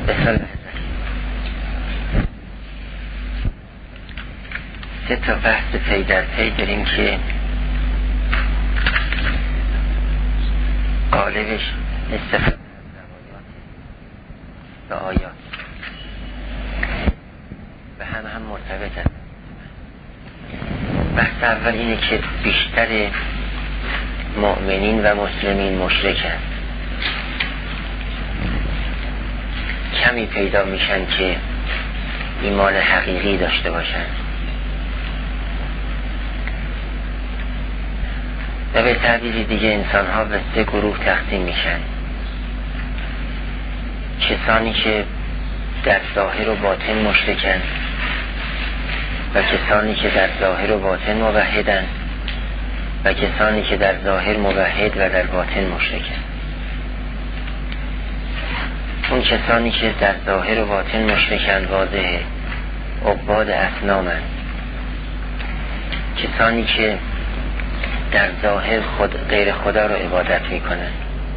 سه تا بحث پی در پی داریم که قالبش استفاده از آیات به هم مرتبط است. بحث اول اینه که بیشتر مؤمنین و مسلمین مشرکن، کمی پیدا میشن که ایمان حقیقی داشته باشن و به تعبیری دیگه انسان ها به سه گروه تقسیم میشن: کسانی که در ظاهر و باطن مشرکن و کسانی که در ظاهر و باطن موحدن و کسانی که در ظاهر موحد و در باطن مشرکن. اون کسانی که در ظاهر و باطن مشرکن واضحه، عباد اصنامن. کسانی که در ظاهر غیر خدا رو عبادت میکنن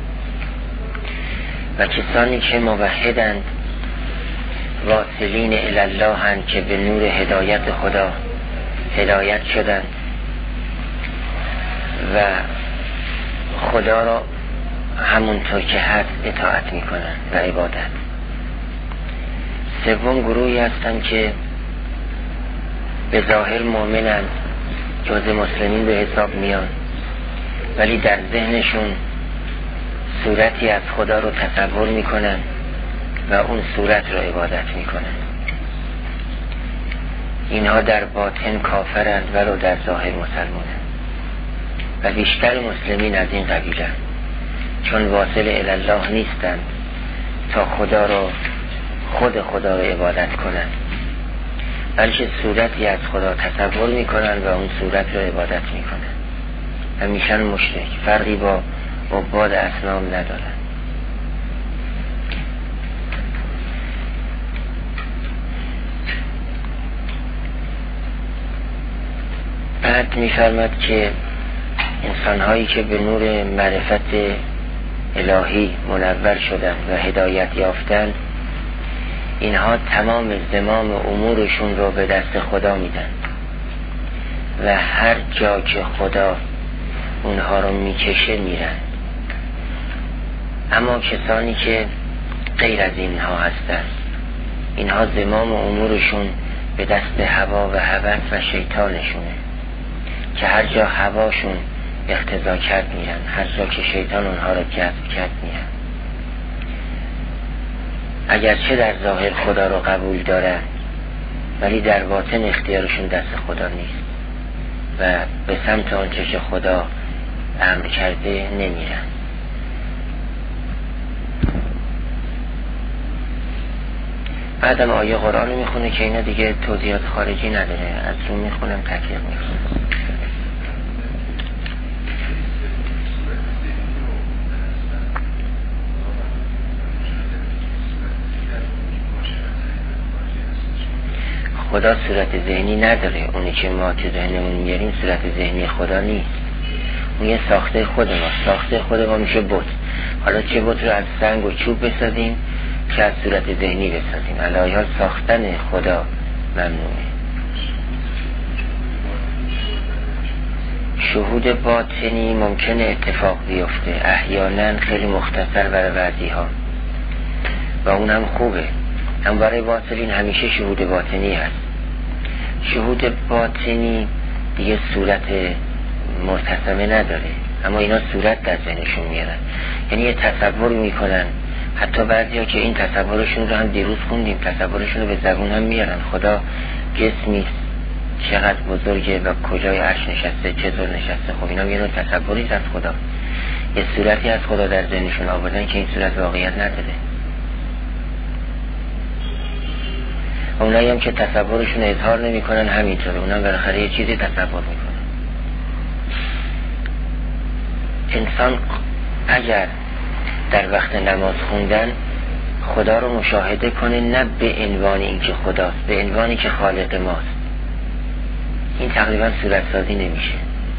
و کسانی که موحدند، واصلین الله هستند که به نور هدایت خدا هدایت شدند و خدا را همونطور که هست اطاعت میکنن و عبادت. سوم گروهی هستند که به ظاهر مؤمنن، جز مسلمین به حساب میان، ولی در ذهنشون صورتی از خدا رو تصور میکنن و اون صورت رو عبادت میکنن. اینها در باطن کافرند ولو در ظاهر مسلمانند و بیشتر مسلمین از این قبیلند، چون واصل الله نیستند تا خدا رو خدا رو عبادت کنند، بلکه صورتی از خدا تصور میکنن و اون صورت رو عبادت میکنن و میشن مشرک، فرقی با عباد اصنام ندارن. بعد میفرماد که انسانهایی که به نور معرفت الهی منور شدن و هدایت یافتن، اینها تمام زمام امورشون رو به دست خدا میدن و هر جا که خدا اونها رو میکشه میرن. اما کسانی که غیر از اینها هستن، اینها زمام امورشون به دست هوا و هوس و شیطانشونه که هر جا هواشون اقتضا کرد میرن، هر جا که شیطان اونها رو جذب کرد میرن. اگرچه در ظاهر خدا رو قبول دارن، ولی در باطن اختیارشون دست خدا نیست و به سمت آنچه که خدا امر کرده نمیرن. بعدم آیه قرآن میخونه که اینا دیگه توضیحات خارجی نداره، از رو میخونم تطبیق میخونم. خدا صورت ذهنی نداره، اونی که ما تو ذهنمون میاریم صورت ذهنی خدا نیست، اون یه ساخته خود ما. ساخته خود ما میشه بت. حالا چه بت رو از سنگ و چوب بسازیم که از صورت ذهنی بسازیم، علاوه ساختن خدا ممنوعه. شهود باطنی ممکنه اتفاق بیفته، احیانا خیلی مختصر برای بعضی ها و اونم خوبه، هم برای واصلین همیشه شهود باطنی هست. شهود باطنی دیگه صورت مرتسمه نداره، اما اینا صورت در ذهنشون میارن، یعنی یه تصور میکنن. حتی بعضی ها که این تصورشون رو هم دیروز خوندیم، تصورشون رو به زبون هم میارن. خدا جسمی چقدر بزرگه و کجای عرش نشسته، چطور نشسته. خب اینا یه نوع تصوری از خدا، یه صورتی از خدا در ذهنشون آوردن که این صورت واقعیت نداره. اونایی هم که تصورشون اظهار نمی کنن همینطوره، اونم بالاخره یه چیزی تصور میکنن. انسان اگر در وقت نماز خوندن خدا رو مشاهده کنه، نه به عنوان این که خداست، به عنوانی که خالق ماست، این تقریبا صورت سازی نمیشه.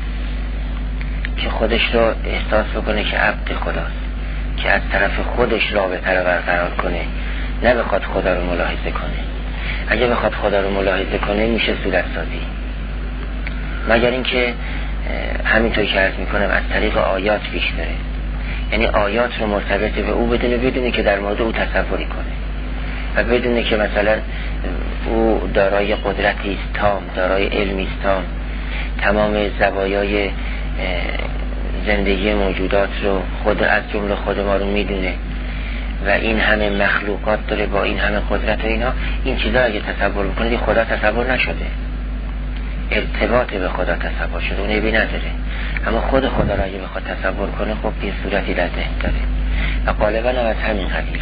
که خودش رو احساس بکنه که عبد خداست، که از طرف خودش رابطه رو برقرار کنه نه بخواد خدا رو ملاحظه کنه. اگه بخواد خدا رو ملاحظه کنه میشه صورت سازی، مگر اینکه همینطور که عرض میکنم از طریق آیات پیش بره، یعنی آیات رو مرتبط به او بدونه که در مورد او تصوری کنه و بدونه که مثلا او دارای قدرتی است تام، دارای علمی است تام، تمام زوایای زندگی موجودات رو خود از جمله خود ما رو میدونه و این همه مخلوقات داره با این همه قدرت و اینا. این چیزا اگه تصور بکنه خدا تصور نشده، ارتباط به خدا تصور شده، اون عیبی نداره. اما خود خدا را اگه بخواد تصور کنه خب یه صورتی در ذهن داره و غالبا هم از همین قبیله.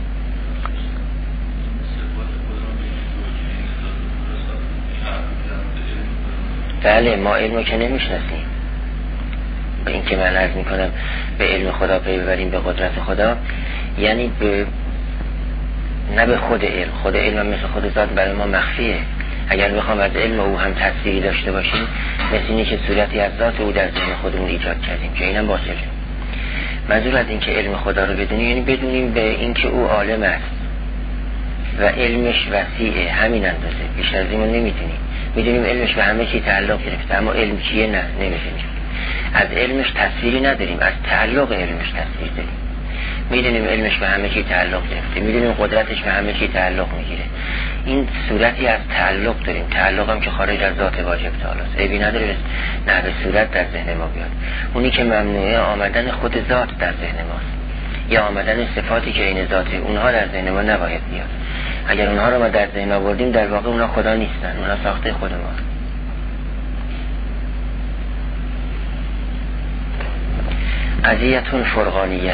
بله، ما علم رو که نمیشناسیم. به این که من عرض میکنم به علم خدا پی ببریم، به قدرت خدا، یعنی نه به خود علم. خود علم مثل خود ذات برای ما مخفیه. اگر بخوام از علم او هم تصویری داشته باشیم، مثل اینه که صورتی از ذات او در ذهن خودمون ایجاد کردیم که اینم باطله. منظور از این که علم خدا رو بدونیم یعنی بدونیم به این که او عالم است و علمش وسیعه، همین اندازه، بیشتر از این نمیدونیم. میدونیم علمش به همه چی تعلق گرفته، اما علم چیه نه نمیدونیم. از علمش تصویری نداریم، از تعلق علمش تصویر داریم. میدونیم علمش به همه چی تعلق گرفته، میدونیم قدرتش به همه چی تعلق میگیره. این صورتی از تعلق داریم، تعلق هم که خارج از ذات واجب تعالی است، عیبی نداره نه به صورت در ذهن ما بیاد. اونی که ممنوعه آمدن خود ذات در ذهن ماست یا آمدن صفاتی که این ذاته، اونها در ذهن ما نباید بیاد. اگر اونها رو ما در ذهن آوردیم در واقع اونها خدا نیستن، اونها ساخته خود ما. قضیتون فرقانیه،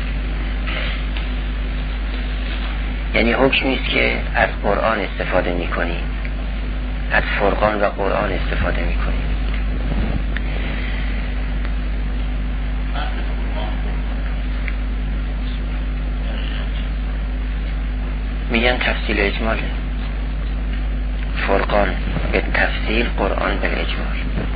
یعنی حکمی است که از قرآن استفاده می‌کنیم، از فرقان و قرآن استفاده می‌کنیم. میگن تفصیل اجماله، فرقان به تفصیل، قرآن به اجمال.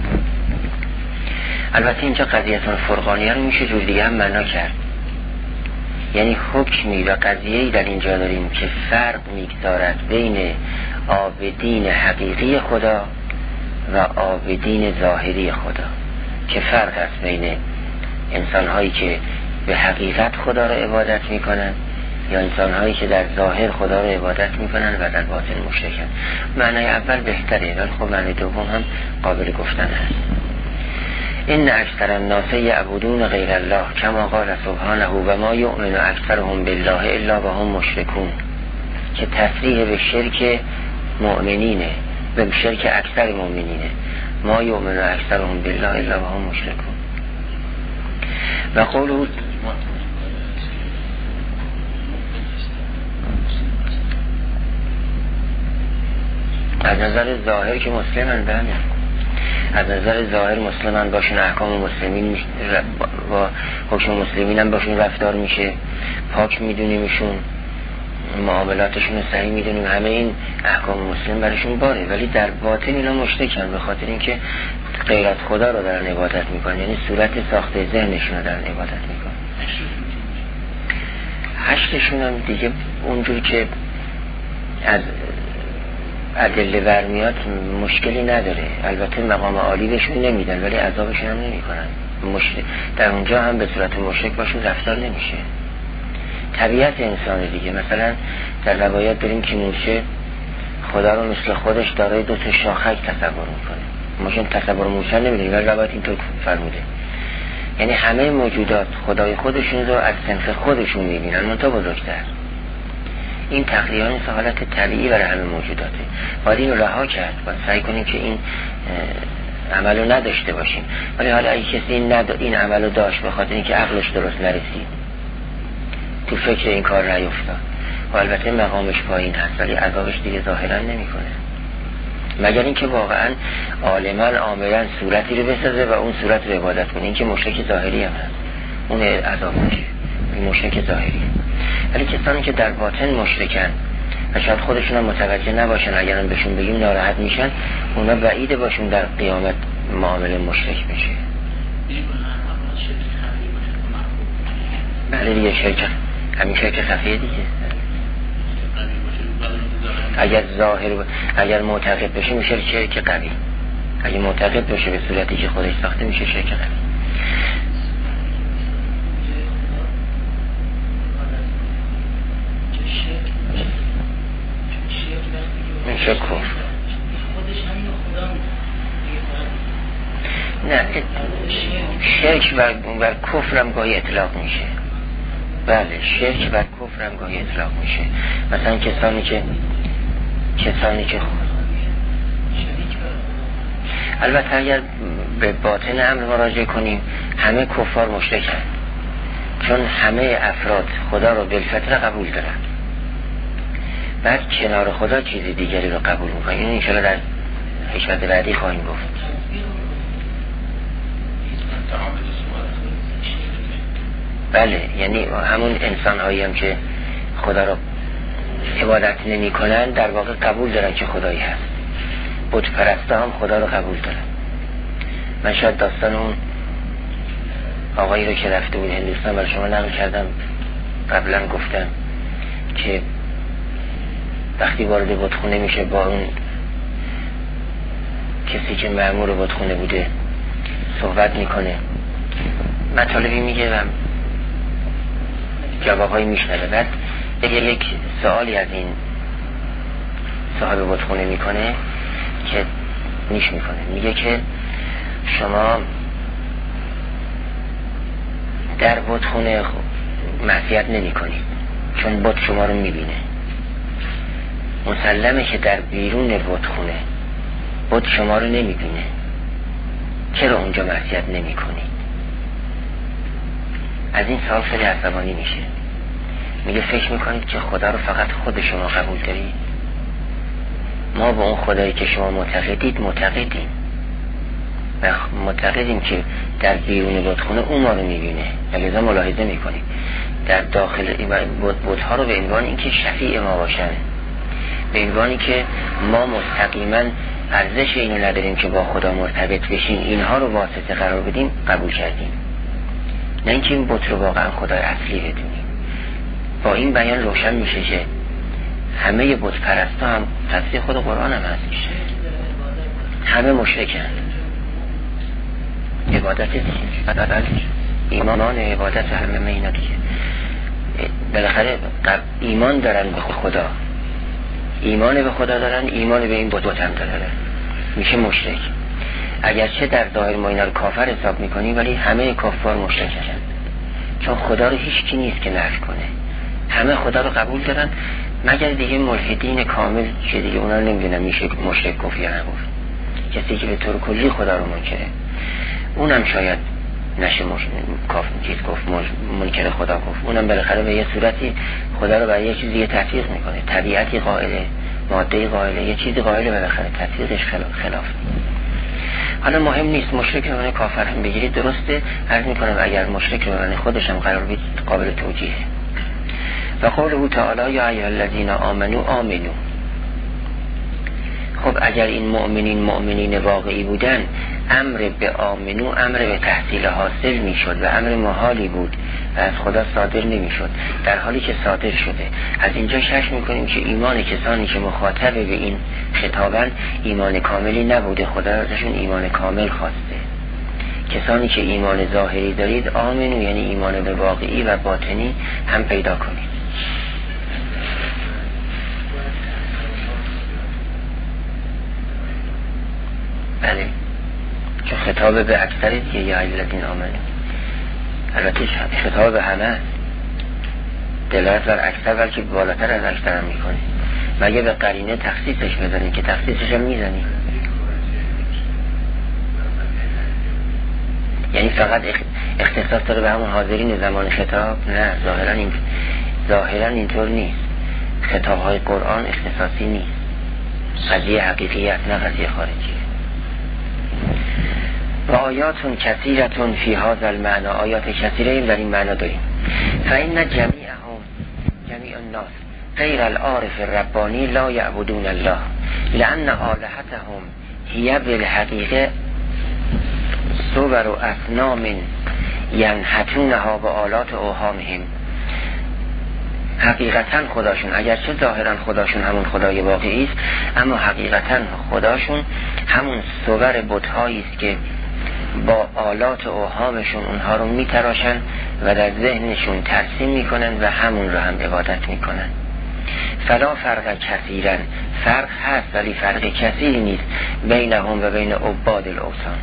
البته اینجا قضیتون فرقانیه رو میشه جور دیگه هم معنا کرد، یعنی حکمی و قضیه‌ای در اینجا داریم که فرق می‌گذارد بین عابدین حقیقی خدا و عابدین ظاهری خدا، که فرق است بین انسان‌هایی که به حقیقت خدا را عبادت می‌کنند یا انسان‌هایی که در ظاهر خدا را عبادت می‌کنند و در باطن مشرکند. معنای اول بهتره، ولی خب معنای دوم هم قابل گفتن است. این اکثر الناس یعبدون غیر الله کما قال سبحانه و ما یؤمن اکثرهم بالله الا و هم مشرکون، که تصریح به شرک مؤمنینه، به شرک اکثر مؤمنینه. ما یؤمن اکثرهم بالله الا و هم مشرکون. و قوله از نظر ظاهر که مسلمن، بله از نظر ظاهر مسلمان باشون، احکام مسلمین با حکم مسلمین هم باشون رفتار میشه، پاک میدونیمشون، معاملاتشون رو صحیح میدونیم، همه این احکام مسلم برشون باره، ولی در باطن اینا مشرکن به خاطر اینکه غیر از خدا رو دارن عبادت میکنن، یعنی صورت ساخته ذهنشون رو دارن عبادت میکنن. هشتشون هم دیگه اونجور که از ادله برمیاد مشکلی نداره، البته مقام عالی بهشون نمیدن ولی عذابشون هم نمی کنن. در اونجا هم به صورت مشرک باشون رفتار نمیشه. طبیعت انسان دیگه، مثلا در روایت داریم که موشه خدا رو مثل خودش دارای دو تا شاخک تصور میکنه. ما چون تصور موشه نمیدونیم ولی روایت اینطور فرموده، یعنی همه موجودات خدای خودشون رو از صنف خودشون میبینن منتها بزرگتر. این تقریبا حالت طبیعی برای همه موجوداته. باید این رو رها کرد، باید سعی کنیم که این عمل رو نداشته باشیم. ولی حالا اگه کسی این عمل رو داشت به خاطر اینکه عقلش درست نرسید، تو فکر این کار نیفتاد و البته مقامش پایین هست ولی عذابش دیگه ظاهرا نمیکنه، مگر اینکه واقعا عالما عاملا صورتی رو بسازه و اون صورت رو عبادت کنه. این که مشرک ظاهری هم هست، اون عذاب میشه، این مشرک ظاهری. ولی کسانی که در باطن مشرکن و شاید خودشون هم متوجه نباشن، اگر هم بهشون بگیم ناراحت میشن، اونا بعیده باشون در قیامت معامله مشرک میشه. بله دیگه، شرک همین شرک خفیه دیگه. اگر معتقد بشه میشه شرک قوی. اگه معتقد باشه به صورتی که خودش ساخته میشه شرک قوی. میشه کفر. نه شرک بر کفر هم گاهی اطلاق میشه. بله شرک بر کفر هم گاهی اطلاق میشه. مثلا کسانی که البته اگر به باطن امر مراجعه کنیم همه کفار مشرکن، چون همه افراد خدا رو بالفطره قبول دارن، بعد کنار خدا چیز دیگری رو قبول میکنن. این انشاءالله در حکمت بعدی خواهیم گفت. بله یعنی همون انسان هایی هم که خدا رو عبادت نمی کنن در واقع قبول دارن که خدایی هست. بت پرسته هم خدا رو قبول دارن. من شاید داستان اون آقایی رو که رفته بود هندوستان برای شما نقل کردم، قبلا گفتم که وقتی وارد بتخونه میشه با اون کسی که مأمور بتخونه بوده صحبت میکنه، مطالبی میگه و جوابهایی میشنوه. بعد یک سوالی از این صاحب بتخونه میکنه که نیش میکنه، میگه که شما در بتخونه معصیت نمی کنید چون بت شما رو میبینه. مسلمه که در بیرون بتخونه بت شما رو نمیبینه، چرا اونجا معصیت نمی کنید؟ از این سوال خیلی عصبانی میشه. میگه فکر میکنید که خدا رو فقط خود شما قبول دارید؟ ما به اون خدایی که شما معتقدید معتقدیم و معتقدیم که در بیرون بتخونه اون ما رو میبینه، لذا ملاحظه میکنیم. در داخل بتها رو به عنوان اینکه شفیع ما باشن، به عنوانی که ما مستقیما ارزش اینو نداریم که با خدا مرتبط بشیم، اینها رو واسطه قرار بدیم، قبول کردیم. نه اینکه این بت رو واقعا خدای اصلی بدونیم. با این بیان روشن میشه که همه بت پرستا هم تصدیق خود قرآن هم هست میشه، همه مشرکن. عبادت ایمان عبادت همه اینا دیگه بالاخره ایمان دارن به خدا، ایمان به خدا دارن، ایمان به این بت هم دارن، میشه مشرک. اگرچه در ظاهر ما اینا رو کافر حساب میکنیم ولی همه کافار مشرکن، چون خدا رو هیچ کی نیست که نفی کنه. همه خدا رو قبول دارن مگر دیگه ملحدین کامل که دیگه اونا رو نمیدونم میشه مشرک گفت یا نگفت. کسی که به طور کلی خدا رو منکره اونم شاید نشه چیز گفت منکر خدا گفت، اونم بالاخره به یه صورتی خدا رو برای یه چیزی دیگه تطبیق میکنه. طبیعتی قائله، ماده قائله، یه چیزی قائله، بالاخره تطبیقش خلاف. حالا مهم نیست مشرک رو من کافر هم بگیرید درسته. عرض میکنم اگر مشرک رو من خودش هم قرار بید قابل توجیه. و قوله تعالی یا ایها الذین آمنوا آمنوا. خب اگر این مؤمنین واقعی بودن، امر به آمنو امر به تحصیل حاصل میشد و امر محالی بود و از خدا صادر نمیشد، در حالی که صادر شده. از اینجا شک میکنیم که ایمان کسانی که مخاطب به این خطابن ایمان کاملی نبوده، خدا ازشون ایمان کامل خواسته. کسانی که ایمان ظاهری دارید آمنو یعنی ایمان به واقعی و باطنی هم پیدا کنید. بله چون خطاب به اکثر دیگه یا ایلدین آمنه، البته خطاب به همه دلالت بر اکثر بلکه بالاتر از اکثر هم میکنه، مگه به قرینه تخصیصش بزنید که تخصیصش هم میزنید. یعنی فقط اختصاص داره به همون حاضرین زمان خطاب؟ نه، ظاهرا اینطور نیست. خطاب های قرآن اختصاصی نیست، قضیه حقیقیت نه قضیه خارجی. و آیاتون کثیرتون فی هذا المعنی، آیات کثیره در این معنا داریم. فإن جمیع الناس غیر العارف الربانی لا یعبدون الله لأن آلهتهم هی بالحقیقه صور و اصنام ینحتونها به آلات اوهامهم حقیقتا خداشون، اگرچه ظاهرا خداشون همون خدای واقعی است، اما حقیقتا خداشون همون صور بت‌هایی است که با آلات و اوهامشون اونها رو میتراشن و در ذهنشون ترسیم میکنن و همون رو هم عبادت میکنن. فلا فرق کثیرا، فرق هست ولی فرق کثیری نیست بینهم و بین عباد الاوثان،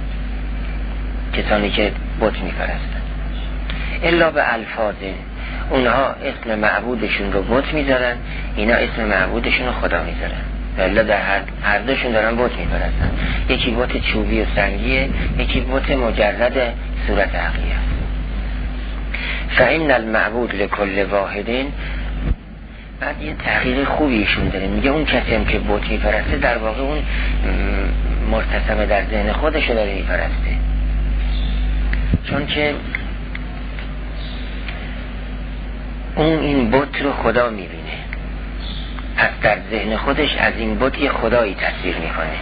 کسانی که بت میپرستن، الا به الفاظ. اونها اسم معبودشون رو بت میذارن، اینا اسم معبودشون رو خدا میذارن، ولی در هر دوشون دارن بت میپرستن. یکی بت چوبی و سنگیه، یکی بت مجرد صورت حقیقی است. فإن المعبود لكل واحد. بعد یه تحقیق خوبیشون داره، میگه اون کسی هم که بت میپرسته در واقع اون مرتسم در ذهن خودش رو داره میپرسته، چون که اون این بت رو خدا میبینه، پس در ذهن خودش از این بت یه خدایی تصویر میکنه.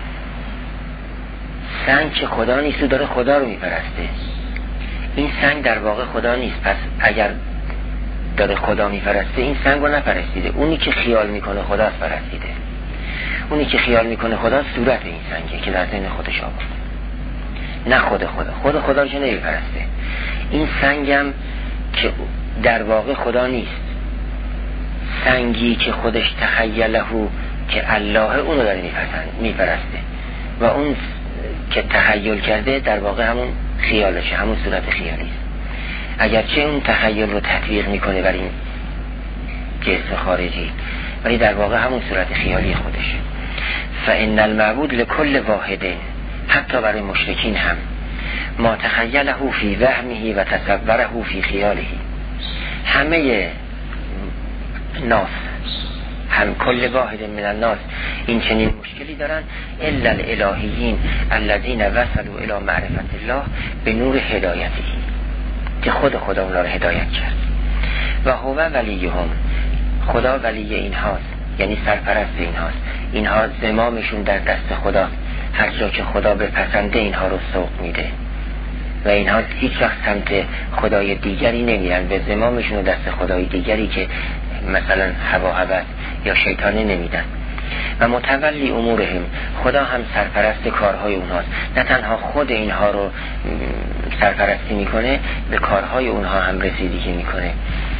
سنگ که خدا نیست و داره خدا رو میپرسته، این سنگ در واقع خدا نیست، پس اگر داره خدا میپرسته این سنگ رو نپرستیده، اونی که خیال میکنه خداست پرستیده. اونی که خیال میکنه خدا صورت این سنگه که در ذهن خودش آورده، نه خود خدا رو نمیپرسته. این سنگم که در واقع خدا نیست، سنگی که خودش تخیله که الله اونو داره میپرسته و اون که تخیل کرده در واقع همون خیالشه، همون صورت خیالی است. اگرچه اون تخیل رو تطبیق میکنه بر این جسم خارجی، ولی در واقع همون صورت خیالی خودشه. فإن المعبود لكل واحد، حتی برای مشرکین هم، ما تخیله فی وهمه و تصوره فی خیاله. همه ناس، هم کل واحد من الناس این چنین مشکلی دارن، الا الالهیین الذین وصلوا الی معرفت الله به نور هدایته، که خدا اونا رو هدایت کرد. و هو ولیهم، خدا ولی اینهاست، یعنی سرپرست اینهاست. اینها زمامشون در دست خدا، هر جا که خدا بپسنده اینها رو سوق میده و اینها هیچ وقت سمت خدای دیگری نمیرن، به زمامشون دست خدای دیگری که مثلا هوا هوس یا شیطانی نمیدن. و متولی امورهم، خدا هم سرپرست کارهای اونهاست، نه تنها خود اینها رو سرپرستی میکنه، به کارهای اونها هم رسیدگی میکنه.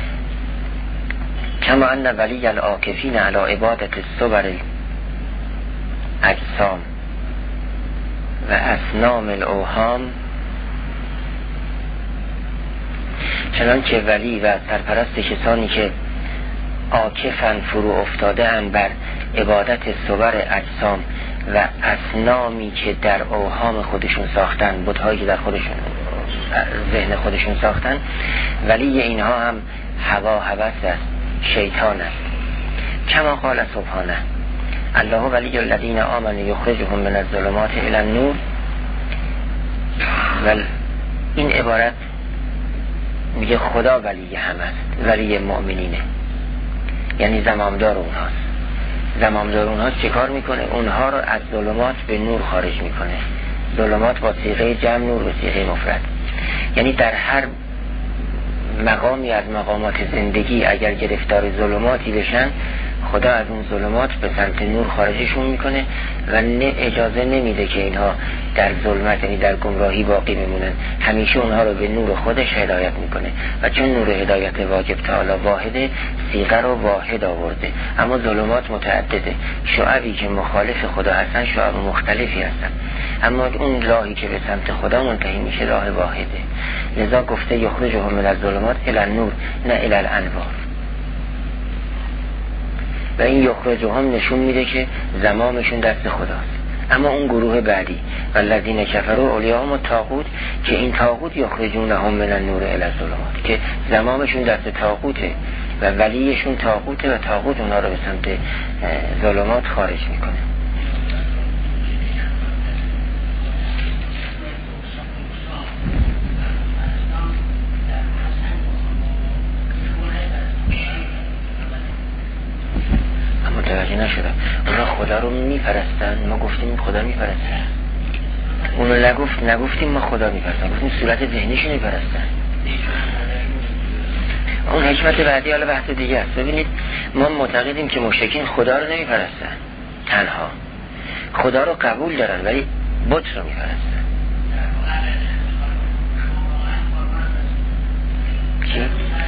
کما ان ولی العاکفین علی عبادت الصور الاجسام و اصنام الاوهام، چنانکه ولی و سرپرست کسانی که عاکفن، فرو افتاده ان بر عبادت صور اجسام و اصنامی که در اوهام خودشون ساختن، بت‌هایی که در خودشون ذهن خودشون ساختن، ولی اینها هم هوا هوس است، شیطان است. کما قال سبحانه الله ولی الذین آمنوا یخرجهم من الظلمات الی النور. این عبارت میگه خدا ولی هم است، ولی مؤمنینه، یعنی زمامدار اونهاست. زمامدار اونهاست چه کار میکنه؟ اونها رو از ظلمات به نور خارج میکنه. ظلمات با صیغه جمع، نور با صیغه مفرد. یعنی در هر مقامی از مقامات زندگی اگر گرفتار ظلماتی بشن، خدا از اون ظلمات به سمت نور خارجشون میکنه و اجازه نمیده که اینها در ظلمت، یعنی در گمراهی باقی بمونن. همیشه اونها رو به نور خودش هدایت میکنه و چون نور هدایت واجب تعالی واحده، صیغه رو واحد آورده. اما ظلمات متعدده، شعبی که مخالف خدا هستن شعب مختلفی هستن، اما اون راهی که به سمت خدا منتهی میشه راه واحده. لذا گفته یخرجهم من الظلمات الی النور، نه الی الانوار. و این یخرجهم نشون میده که زمامشون دست خداست. اما اون گروه بعدی والذین کفروا اولیاءهم الطاغوت، که این طاغوت یخرجونهم من النور الی الظلمات، که زمامشون دست طاغوته و ولیشون طاغوته و طاغوت اونا رو به سمت ظلمات خارج میکنه. متوجه نشدم. اونا خدا رو میپرستن، ما گفتیم خدا میپرستن. اونو نگفتیم ما خدا میپرستن، گفتیم صورت ذهنیشو میپرستن. اون حکمت بعدی حالا بحث دیگه است. ببینید ما معتقدیم که مشرکین خدا رو نمیپرستن، تنها خدا رو قبول دارن ولی بت رو میپرستن. چی؟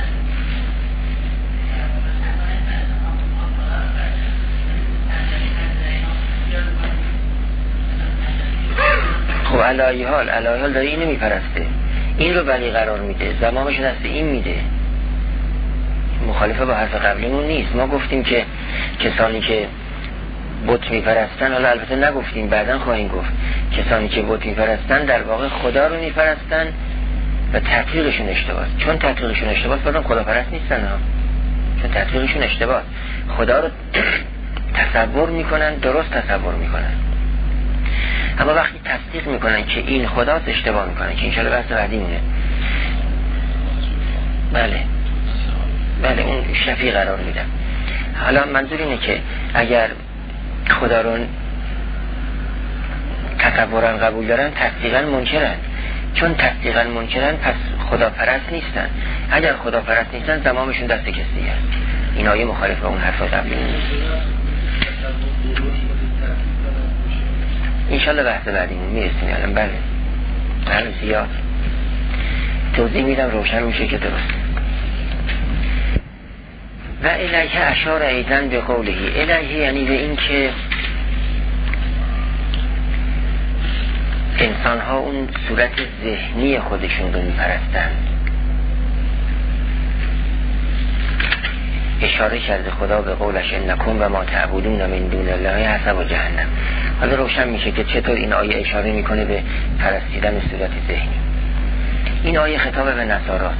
خب علایه حال داره اینو میپرسته، این رو ولی قرار میده، زمامش دست این میده، مخالفه با حرف قبلیمون نیست. ما گفتیم که کسانی که بت میپرستن، حالا البته نگفتیم بعداً خواهیم گفت، کسانی که بت میپرستن در واقع خدا رو میپرستن و تطبیقشون اشتباه. چون تطبیقشون اشتباه بازم خدا پرست نیستن ها، چون تطبیقشون اشتباه، خدا رو تصور میکنن، درست تصور میکنن، اما وقتی تصدیق میکنن که این خداست اشتباه میکنن، که انشاءالله بحث بعدی مونه. بله اون شفیع قرار میدن. حالا منظور اینه که اگر خدا رو تصورن قبول دارن تصدیقا منکرن، چون تصدیقا منکرن پس خدا پرست نیستن. اگر خدا پرست نیستن زمامشون دست کسی هست. این آیه مخالف با اون حرف قبلی نیست. انشالله بحث بعدیمون میرسیم الان. بله زیاد توضیح میدم روشن میشه که درست. و الیه اشار ایضا به قوله، الیه یعنی به این که انسان ها اون صورت ذهنی خودشون رو میپرستن. اشاره کرده خدا به قولش انکم و ما تعبدون من دون الله حسب جهنم. حالا روشن میشه که چطور این آیه اشاره میکنه به پرستیدن صورت ذهنی. این آیه خطاب به نصارات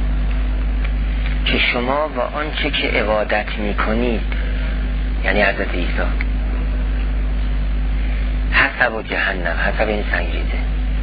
که شما و آنچه که عبادت میکنید، یعنی حضرت عیسی، حسب جهنم، حسب این سنگریزه.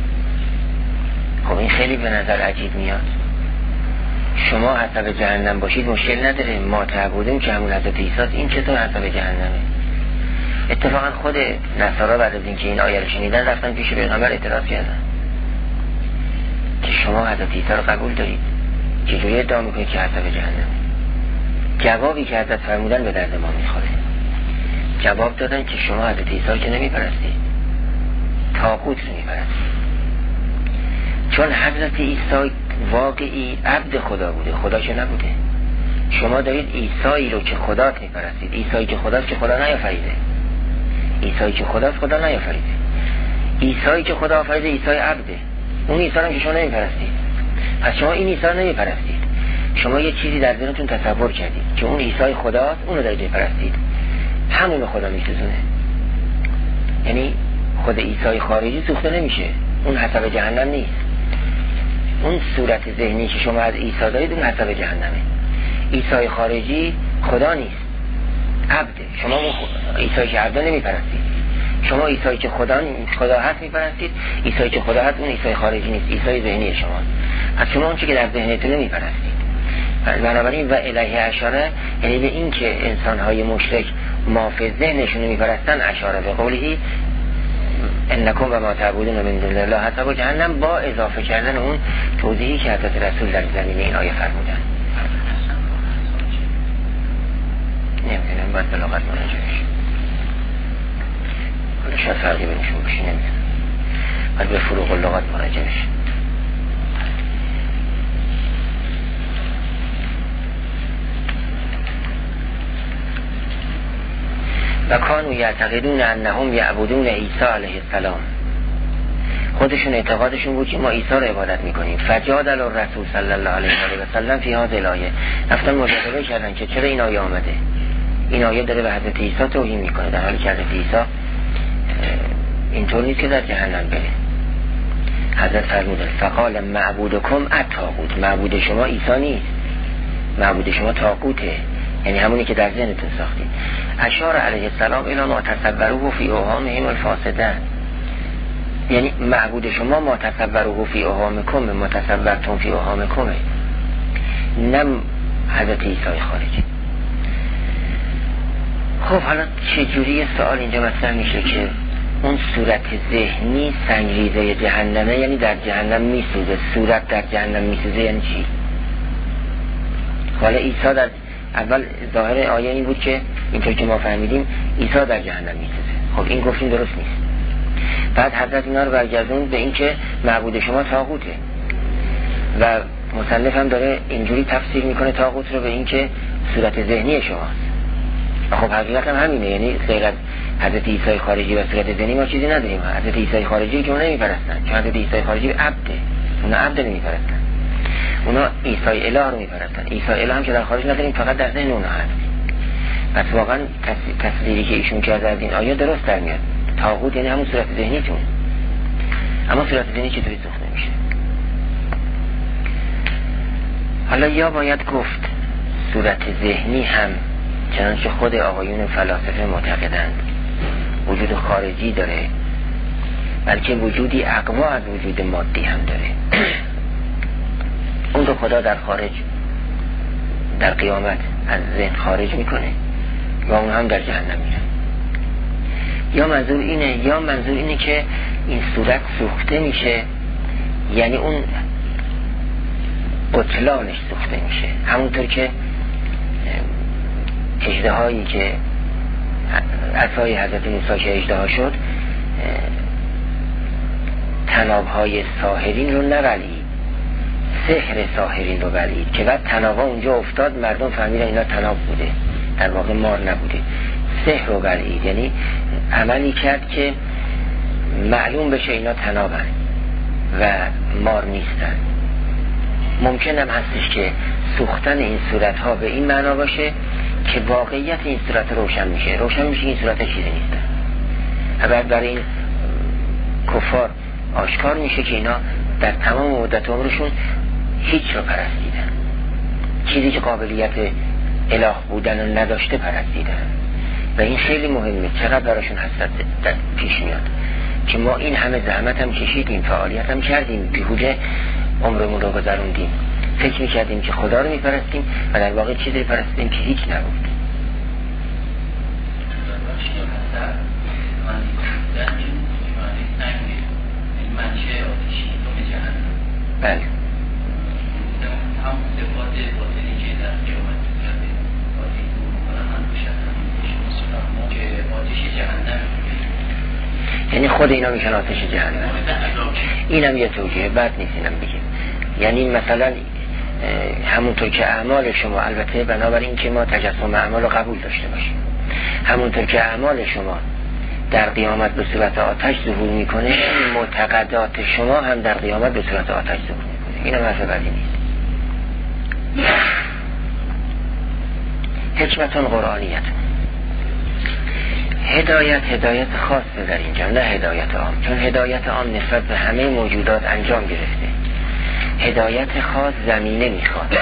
خب این خیلی به نظر عجیب میاد. شما حسب جهنم باشید مشکل نداره، ما تعبدیم که همون حضرت عیسی، این چطور حسب جهنمه؟ اتفاقا خود نصارا بعد از اینکه این آیه رو شنیدن رفتن پیش پیغمبر اعتراض کردن که شما حضرت عیسی رو قبول دارید، چجوری ادعا میکنید که حسب جهنم؟ جوابی که حضرت فرمودن به درد ما میخوره. جواب دادن که شما حضرت عیسی که نمیپرستید، طاغوت رو میپرستید. چون حضرت عیسی واقعی عبد خدا بوده، خدا که نبوده. شما دارید عیسی رو که خدا میپرستید. عیسی که خداست که خدا نیافریده. عیسی که خداست خدا نیافریده. عیسی که خدا آفریده عیسی عبده. اون عیسی رو که شما نمیپرستید. پس شما این عیسی رو نمیپرستید. شما یه چیزی در ذهنتون تصور کردید که اون عیسی خداست، اون رو دارید میپرستید. همون به خدا میسوزونه. یعنی خود عیسی خارجی سوخته نمیشه، اون حسب جهنم نیست. اون صورت ذهنی که شما از عیسی دارید اون حسب جهنمه. عیسی خارجی خدا نیست، عبده. شما عیسی که عبده نمیپرستید. شما عیسی که خدا هست میپرستید. عیسی که خدا هست اون عیسی خارجی نیست، عیسی ذهنی شما. از شما اون چیزی که در ذهنتون نمیپرستید. بنابراین و الیه اشاره یعنی به این که انسان‌های مشرک ما فی ذهنشون میپرستن، اشاره به قولی انکم و ما تعبدون من دون الله حسب جهنم، با اضافه کردن اون توضیحی که حضرت رسول در زمینه این آیه فرمودن. نمیدونم باید به لغت مراجعه بشیم، حالا شاید فرقی بینشون بشی، نمیدونم باید به فروق اللغت مراجعه بشیم. و کانوا یعتقدون انهم یعبدون عیسی علیه السلام، خودشون اعتقادشون بود که ما عیسی رو عبادت میکنیم. فجادل الرسول صلی الله علیه و سلم فی هذه الآیه، رفتن مجادله کردن که چرا این آیه آمده. این آیه داره به حضرت عیسی توهین میکنه، در حالی که حضرت عیسی اینطور نیست که در جهنم بره. حضرت فرمودن فقال معبودکم الطاغوت، معبود شما عیسی نیست، معبود شما طاغوته، یعنی همونی که در ذهنتون ساختید. اشار علیه السلام الی ما تصوروه فی اوهامهم الفاسده، یعنی معبود شما ما تصوروه فی اوهامکم ما تصورتم فی اوهامکم، نه حضرت عیسی خارجی. خب حالا چجوری سوال اینجا مطرح میشه که اون صورت ذهنی سنگریزه جهنمه، یعنی در جهنم میسوزه. صورت در جهنم میسوزه یعنی چی؟ حالا عیسی در اول ظاهر آیه این بود که اینطور که ما فهمیدیم عیسی در جهنم میسوزه. خب این گفتیم درست نیست. بعد حضرت اینا رو برگردون به این که معبود شما طاغوته و مصنف هم داره اینجوری تفسیر میکنه طاغوت رو به این که صورت ذهنی شماست. خب حقیقت هم همینه، یعنی غیر از حضرت عیسی خارجی و صورت ذهنی ما چیزی نداریم. حضرت عیسی خارجی که اونا نمیپرستن، چون حضرت عیسی خارجی عبده، اونا عبد نمیپرستن، اونا عیسی اله رو میپرستن. عیسی اله هم که در خارج نداریم، فقط در ذهن اونا هست. پس واقعا تصویری که ایشون کرده از این آیه درست در میاد. طاغوت یعنی همون صورت ذهنیتون، اما صورت ذهنی چطوری ساخته میشه؟ حالا یا باید گفت صورت ذهنی هم چنانچه خود آقایون فلاسفه معتقدند وجود خارجی داره، بلکه وجودی اقوا از وجود مادی هم داره. اون رو خدا در خارج در قیامت از ذهن خارج میکنه و اون هم در جهنم میره. یا منظور اینه که این صورت سوخته میشه، یعنی اون بطلانش سوخته میشه، همونطور که اژدهایی که عصای حضرت موسی که اژدها شد طنابهای ساحرین رو نبلید، سحر ساحرین رو بلید که بعد طنابها اونجا افتاد، مردم فهمیدن اینا طناب بوده، در واقع مار نبوده. سحر رو بلید یعنی عملی کرد که معلوم بشه اینا طنابن و مار نیستن. ممکن هم هستش که سوختن این صورت ها به این معنا باشه که واقعیت این صورت روشن میشه این صورت چیزی نیستن. بعد برای این کفار آشکار میشه که اینا در تمام مدت عمرشون هیچ رو پرستیدن، چیزی که قابلیت اله بودن رو نداشته پرستیدن و این خیلی مهمه. چقدر براشون حسرت پیش میاد که ما این همه زحمت هم کشیدیم، فعالیت هم کردیم، بیهوده عمرمون رو گذروندیم، فکر میکردیم که خدا رو میپرستیم و در واقع چیزی پرستیم که هیچ نبود. بله. یعنی خود اینا میشن آتش جهنم. اینم یه توجیه بد نیست اینم بگیم. یعنی مثلا همونطور که اعمال شما، البته بنابراین که ما تجسم اعمال رو قبول داشته باشیم، همونطور که اعمال شما در قیامت به صورت آتش ظهور میکنه، معتقدات شما هم در قیامت به صورت آتش ظهور میکنه. اینم حرف بدی نیست. حکمتون قرآنیت. هدایت خاصه در اینجا، نه هدایت عام، چون هدایت عام نسبت به همه موجودات انجام گرفته. هدایت خاص زمینه میخواد،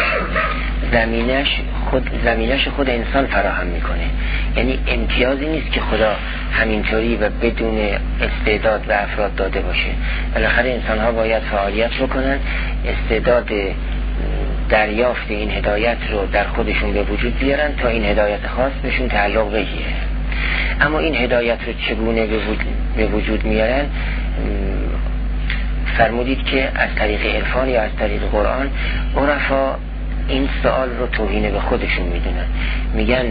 زمینش خود انسان فراهم میکنه. یعنی امتیازی نیست که خدا همینطوری و بدون استعداد به افراد داده باشه. بالاخره انسان ها باید فعالیت بکنن، استعداد دریافت این هدایت رو در خودشون به وجود بیارن تا این هدایت خاص بهشون تعلق بگیره. اما این هدایت رو چگونه به وجود میارن؟ فرمودید که از طریق عرفان یا از طریق قرآن. عرفا این سوال رو توهین به خودشون میدونن، میگن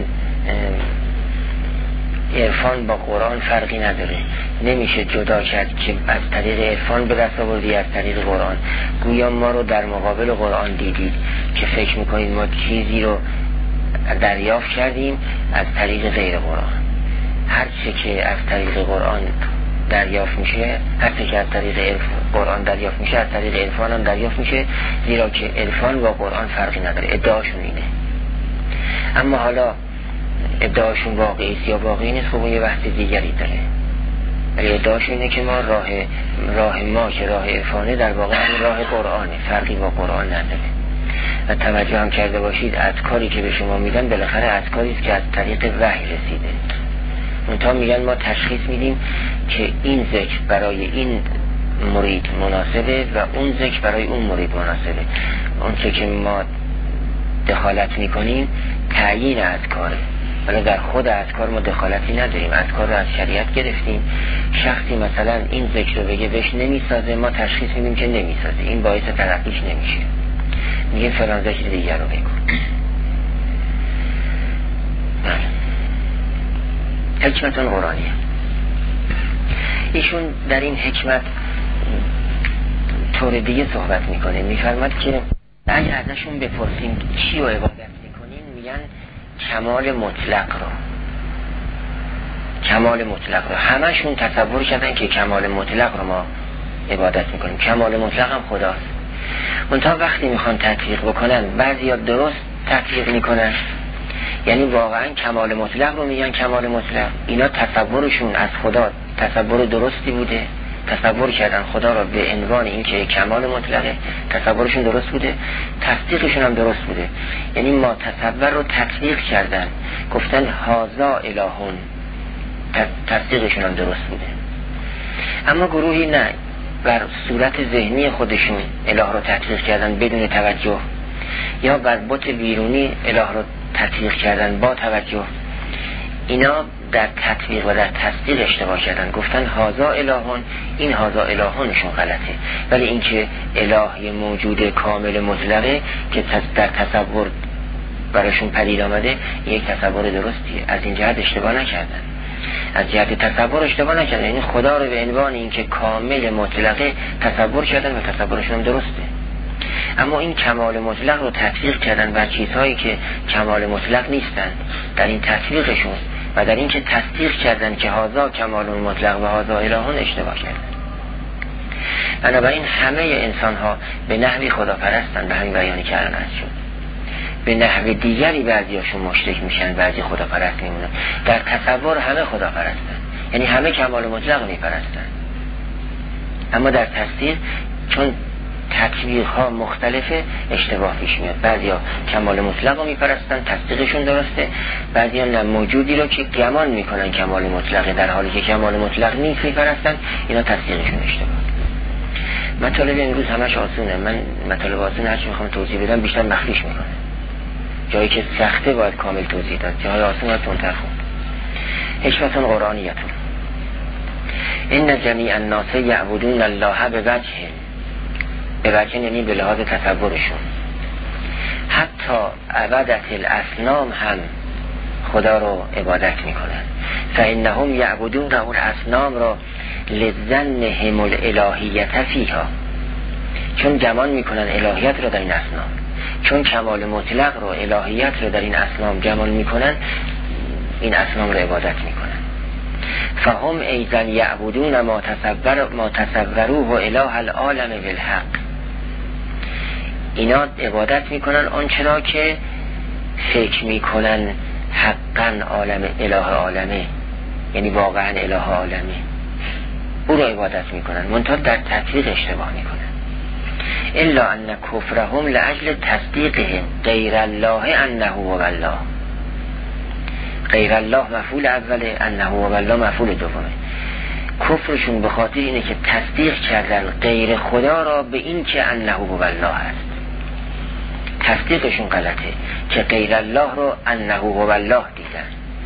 عرفان با قرآن فرقی نداره، نمیشه جدا کرد که از طریق عرفان به دست آوردی از طریق قرآن. گویا ما رو در مقابل قرآن دیدید که فکر میکنید ما چیزی رو دریافت کردیم از طریق غیر قرآن. هر چه که از طریق قرآن دریافت میشه، هر چه که از طریق قرآن دریافت میشه از طریق عرفان هم دریافت میشه، زیرا که عرفان با قرآن فرقی نداره. ادعاشون اینه. اما حالا ادعاشون واقعی است یا واقعی نیست، خب اون یه بحث دیگری داره. ولی ادعاشون اینه که ما راه ما که راه عرفانه در واقع هم راه قرآنه، فرقی با قرآن نداره. و توجه هم کرده باشید اذکاری که به شما میدن بالاخره اذکاری است که از طریق وحی رسیده. منتها میگن ما تشخیص میدیم که این ذکر برای این مرید مناسبه و اون ذکر برای اون مرید مناسبه. اون چه که ما دخالت میکنیم تعیین اذکاره، ولی در خود اذکار ما دخالتی نداریم. اذکار رو از شریعت گرفتیم. شخصی مثلا این ذکر رو بگه بهش نمیسازه، ما تشخیص میدیم که نمیسازه، این باعث ترقیش نمیشه، میگه فلان ذکر دیگر رو بگو. حکمت قرآنیه. ایشون در این حکمت طور دیگه صحبت میکنه، میفرماد که اگه ازشون بپرسیم چی رو عبادت میکنین، میگن کمال مطلق رو. کمال مطلق رو همشون تصور کردن که کمال مطلق رو ما عبادت میکنیم. کمال مطلق هم خداست. منتها وقتی میخوان تطبیق بکنن، بعضیا درست تطبیق میکنن، یعنی واقعا کمال مطلق رو میگن کمال مطلق. اینا تصورشون از خدا تصور درستی بوده، تصور کردن خدا را به عنوان این که کمال مطلقه، تصورشون درست بوده، تصدیقشون هم درست بوده. یعنی ما تصور رو تطبیق کردن، گفتن هازا الهون، تصدیقشون هم درست بوده. اما گروهی نه، بر صورت ذهنی خودشون اله رو تطبیق کردن بدون توجه، یا بر بت بیرونی اله رو تطبیق کردن با توجه. اینا در تطبیق و در تصدیق اشتباه کردن، گفتن هازا الهون، این هازا الهونشون غلطه. ولی این که اله موجود کامل مطلقه که در تصور براشون پدید آمده، یک تصور درستیه. از این جهت اشتباه نکردن، از جهت تصور اشتباه نکردن. یعنی خدا رو به عنوان این که کامل مطلقه تصور کردن و تصورشون درسته. اما این کمال مطلق رو تطبیق کردن بر چیزهایی که کمال مطلق نیستن. در این تطبیقشون و در این که تصدیق کردن که هازا کمال مطلق و هازا الهون اشتباه کردن. بنابراین همه انسان ها به نحوی خدا پرستن، به همین بیانی که الان هست شد. به نحو دیگری بعضیاشون مشرک میشن، بعضی خدا پرست میمونن. در تصور همه خدا پرستن، یعنی همه کمال مطلق میپرستن. اما در تصدیق چون تطبیق ها مختلفه، اشتباه پیش میاد. بعضیا کمال مطلق رو میپرستن، تصدیقشون درسته. بعضیا نه، موجودی رو که گمان میکنن کمال مطلقه در حالی که کمال مطلق نیست میپرستن، اینا تصدیقشون اشتباه. مطالب امروز همش آسونه. من مطالب آسونه هرچی میخوام توضیح بدم بیشتر مخفیش میکنه. جایی که سخته باید کامل توضیح داد، جای آسون باید تندتر خوند. حکمت قرآنیتون ان جمیع الناس یعبدون الله به وجه یعنی به لحاظ تصورشون. حتی عبادت الاصنام هم خدا رو عبادت میکنن. فانهم یعبدون الاصنام را لظنهم الالهیت فیها، چون گمان میکنن الهیت رو در این اصنام، چون کمال مطلق رو الهیت رو در این اصنام گمان میکنن، این اصنام رو عبادت میکنن. فهم ایضا یعبدون ما تصوروه اله العالم بالحق، اینا عبادت میکنن آنچرا که فکر میکنن حقا عالم اله عالمه، یعنی واقعا اله عالمه، او رو عبادت میکنن. منتها در تطبیق اشتباه میکنن. الا ان کفرهم لاجل تصدیقهم غیر الله انه هو الله. غیر الله مفعول اوله، انه هو الله مفعول دومه. کفرشون به خاطر اینه که تصدیق کردن غیر خدا را به این که انه هو الله است. تصدیقشون غلطه که غیر الله رو انه هو الله دیدن.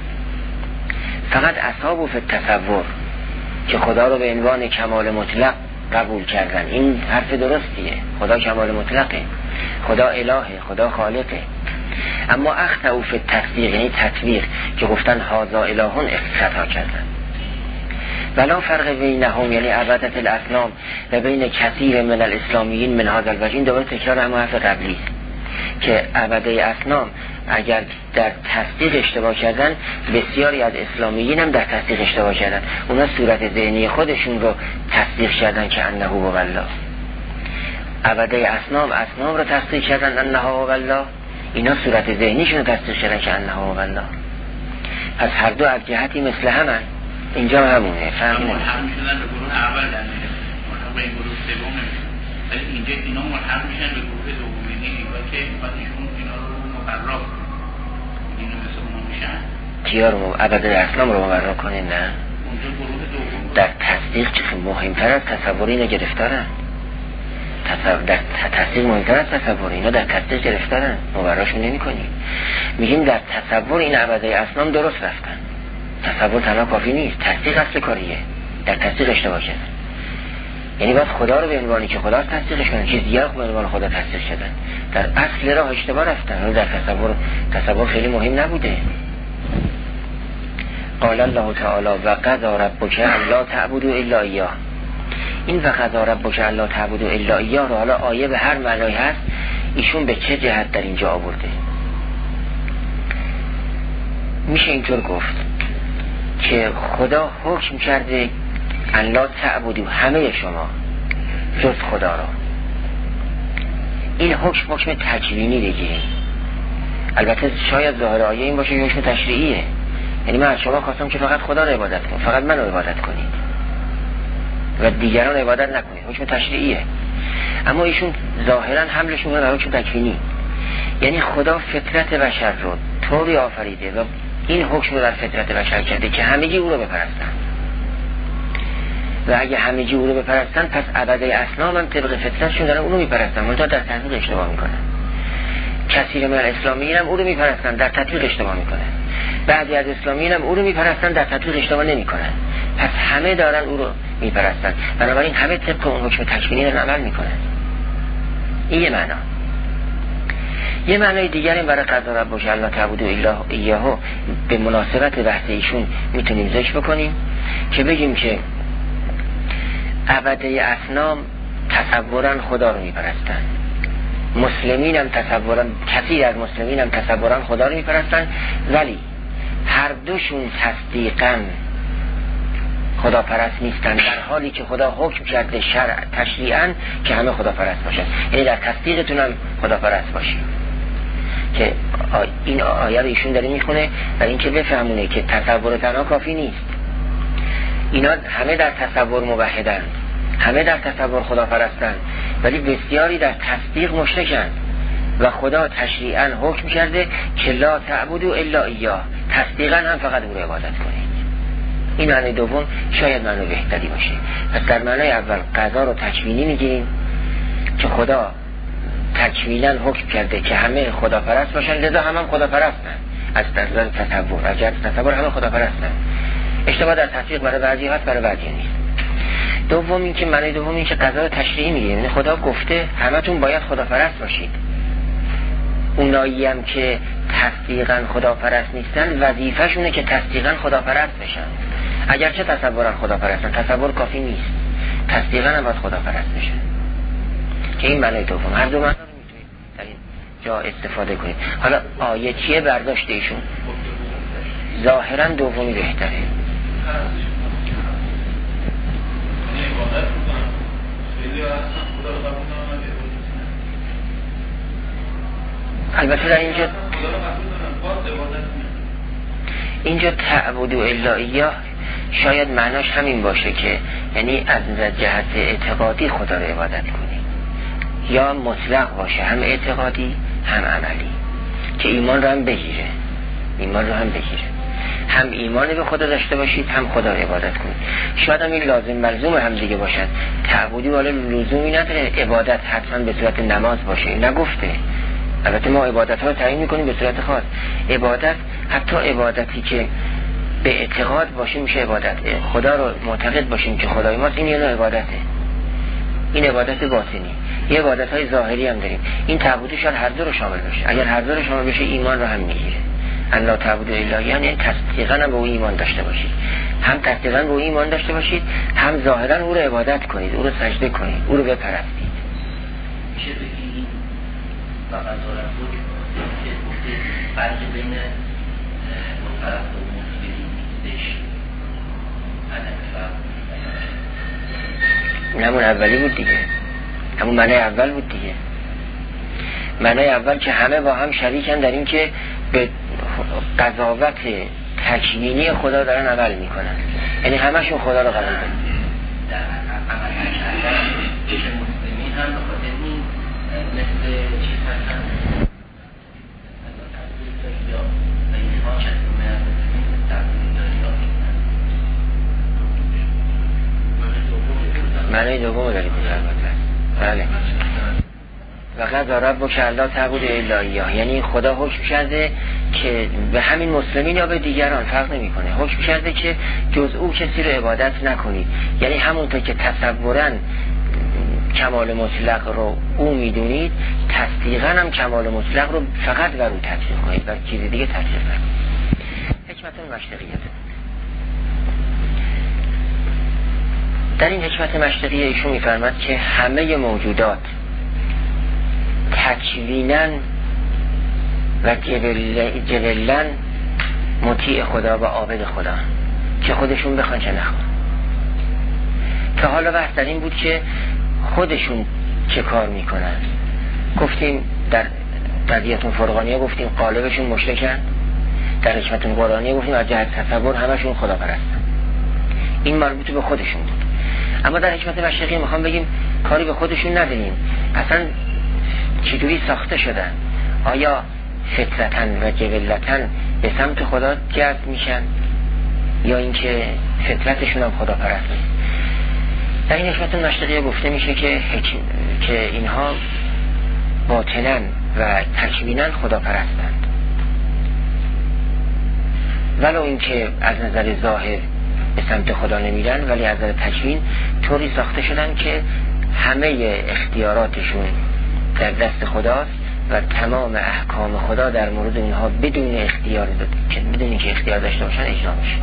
فقط اصحاب فی التصور که خدا رو به عنوان کمال مطلق قبول کردن، این حرف درستیه. خدا کمال مطلقه، خدا الهه، خدا خالقه. اما اخطئوا فی التصدیق یعنی تطبیق که گفتن هازا الهون، خطا کردن. ولا فرق بینهم یعنی عبادت الاصنام و بین کثیر من الاسلامیین من هذا الوجه. این دوباره تکرار همون حرف قبلی است که عباده اصنام اگر در تصدیق اشتباه کردن، بسیاری از اسلامیین هم در تصدیق اشتباه کردن. اونا صورت ذهنی خودشون رو تصدیق کردن که انه هو الله. عباده اصنام رو تصدیق کردن انه هو الله، اینا صورت ذهنیشون رو تصدیق کردن که انه هو الله. از هر دو از جهتی مثل همن. اینجا همونه. فرق نمیکنه. هم شدن به گروه اول در میاد، به گروه سوم نمیاد. ولی اینجا اینا ملحق میشن به گروه دومی که خودشون اینا رو مبرا کنن. اینا مثل اون میشن. کیا رو عباده اسلام رو مبرا کنن؟ نه. اونجا گروه دوم در تصدیق چه مهمتر از تصور اینا گرفتارن. در تصدیق مهمتر از تصور، اینا در تصدیق گرفتارن، مبراشون نمی‌کنی. میگیم در تصور این عباده اسلام درست رفتن. تصور تنها کافی نیست، تصدیق اصل کاریه. در تصدیق اشتباه کردن. یعنی باید خدا رو به عنوانی که خدا تصدیقش کنن، چیز دیگه رو به عنوان خدا تصدیق کردن. در اصل راه اشتباه رفتن. در تصور خیلی مهم نبوده. قال الله تعالی و قضا ربک الا تعبدوا الا ایاه. این و قضا ربک الا تعبدوا الا ایاه رو حالا آیه به هر معنی هست ایشون به چه جهت در اینجا آورده؟ میشه اینطور گفت که خدا حکم کرده الا تعبدوا، همه شما جز خدا را. این حکم تکوینی بگیریم. البته شاید ظاهر آیه این باشه که حکم تشریعیه، یعنی من از شما خواستم که فقط خدا را عبادت کنید، فقط من را عبادت کنید و دیگران عبادت نکنید. حکم تشریعیه. اما ایشون ظاهرا حملشون به حکم تکوینی، یعنی خدا فطرت بشر رو طوری آفریده و این حکم رو در فطرت بشر کرده که همگی او رو بپرستن و اگه همگی او رو بپرستن پس عبده اصنام هم طبق فطرتشون دارن او رو میپرستن، منتها در تطبیق اشتباه میکنن. کثیر من اسلامیین هم او رو میپرستن، در تطبیق اشتباه میکنن. بعضی از اسلامیین هم او رو میپرستن، در تطبیق اشتباه نمیکنن. پس همه دارن او رو میپرستن، بنابراین همه طبق اون حکم تکوینی دارن عمل میکنن. این یه معنا. یه معنای دیگر این برای قضا ربک الا تعبدوا الا ایاه به مناسبت بحث ایشون میتونیم ذکر بکنیم که بگیم که عبده اصنام تصورا خدا رو میپرستن، مسلمین هم تصورا، کثیر از مسلمین هم تصورا خدا رو میپرستن، ولی هر دوشون تصدیقا خدا پرست نیستن، در حالی که خدا حکم کرده شرع تشریعا که همه خدا پرست باشن. یعنی در تصدیقتون هم خدا پرست باشید. که این آیه رو ایشون داره میخونه برای اینکه بفهمونه که تصور تنها کافی نیست. اینا همه در تصور موحدن، همه در تصور خدا پرستن، ولی بسیاری در تصدیق مشرکن و خدا تشریعا حکم کرده که لا تعبدوا الا ایاه، تصدیقا هم فقط او رو عبادت کنید. این معنی دوم شاید معنی بهتری باشه. پس در معنی اول قضا رو تکوینی میگیریم که خدا تکمیلا حکم کرده که همه خدا پرست باشن، لذا هم خدا پرستن. از نظر تصور، از جهت تصور همه خدا پرستن. اشتباه در تطبیق برای بعضی هست، برای بعضی نیست. دوم این که معنی دوم این که قضا تشریعی میگه، یعنی خدا گفته همتون باید خدا پرست باشید. اونایی هم که تصدیقا خدا پرست نیستن وظیفه‌شونه که تصدیقا خدا پرست بشن. اگرچه تصورا خدا پرستن، تصور کافی نیست، تصدیقا هم باید خدا پرست بشن. که این معنی دوم. هر دو معنی رو میتونید در این جا استفاده کنید. حالا آیه چیه برداشت ایشون؟ ظاهرا دومی بهتره. البته در اینجا تعبدوا الا ایاه شاید معناش همین باشه که یعنی از جهت اعتقادی خدا رو عبادت کنی، یا مطلق باشه هم اعتقادی هم عملی، که ایمان رو هم بگیره، هم ایمان به خدا داشته باشید هم خدا رو عبادت کنید. شاید هم این لازم ملزوم هم دیگه باشن. تعبدی ولی لزومی نداره عبادت حتما به صورت نماز باشه، نگفته. البته ما عبادت ها رو تعیین میکنیم به صورت خاص. عبادت حتی عبادتی که به اعتقاد باشه میشه عبادت. خدا رو معتقد باشیم که خدای ماست، این یه نوع عبادته. این عبادت باطنی. یه عبادت های ظاهری هم داریم. این تعبدی شاید هر دو رو شامل بشه. اگر هر دو رو شامل بشه ایمان رو هم میگیره. الله تعبد الا، یعنی تصدیقاً به او ایمان داشته باشید، هم تصدیقاً به او ایمان داشته باشید، هم ظاهراً او رو عبادت کنید، او رو سجده کنید، او رو بپرستید. میشه بگید فقط رسول که فرق بین مطلق و مطلقی نیستش. همون اولی بود دیگه، همون معنی اول بود دیگه. معنی اول که همه با هم شریکن در این که به قضاوت تکوینی خدا دارن عمل میکنن، یعنی همشون خدا رو قبول دارن. در عمل کردن مسلمین هم به خاطر این مثل چیز هستن یا اینها چطور معنی دوم داریم بله. و قضا ربک الا تعبدوا الا ایاه، یعنی خدا حکم کرده که به همین مسلمین یا به دیگران فرق نمیکنه، حکم کرده که جز او کسی رو عبادت نکنید. یعنی همونطور که تصوراً کمال مطلق رو او میدونید، تصدیقاً هم کمال مطلق رو فقط بر او تطبیق کنید و چیزی دیگه تطبیق نکنید. حکمت مشتقیت در این حکمت مشرقی ایشون می‌فرماد که همه موجودات تکویناً و جبلاً مطیع خدا و عابد خدا، چه خودشون بخوان چه نخوان. که حالا بحث در این بود که خودشون چه کار میکنن. گفتیم در قضیتون فرقانیه گفتیم قالبشون مشرکن، در حکمتون قرآنیه گفتیم از جهت تصور همشون خدا پرستن. این مربوط به خودشون بود. اما در حکمت مشرقی میخوام بگیم کاری به خودشون نداریم، اصلا چجوری ساخته شدن، آیا فطرتن و جبلتن به سمت خدا جذب میشن یا اینکه فطرتشون هم خدا پرست. در این حکمت مشرقی گفته میشه که اینها باطنن و تکوینن خدا پرستند، ولو اینکه از نظر ظاهر به سمت خدا نمیرن، ولی از نظر تکوین طوری ساخته شدن که همه اختیاراتشون در دست خداست و تمام احکام خدا در مورد اونها بدون اینکه اختیار داشته باشن اجرا میشه.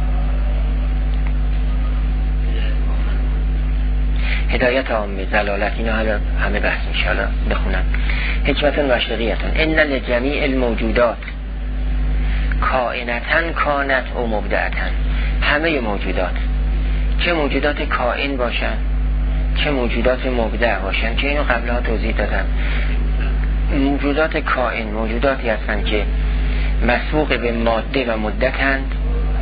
هدایت عامه، ضلالت، اینا همه بحث میشه. حالا بخونم. حکمت مشرقیتون ان لجمیع الموجودات کائنتن کانت و مبدعتن، همه موجودات، چه موجودات کائن باشن چه موجودات مبدع باشن، که اینو قبلها توضیح دادم. موجودات کائن موجوداتی هستند که مسبوق به ماده و مدتند،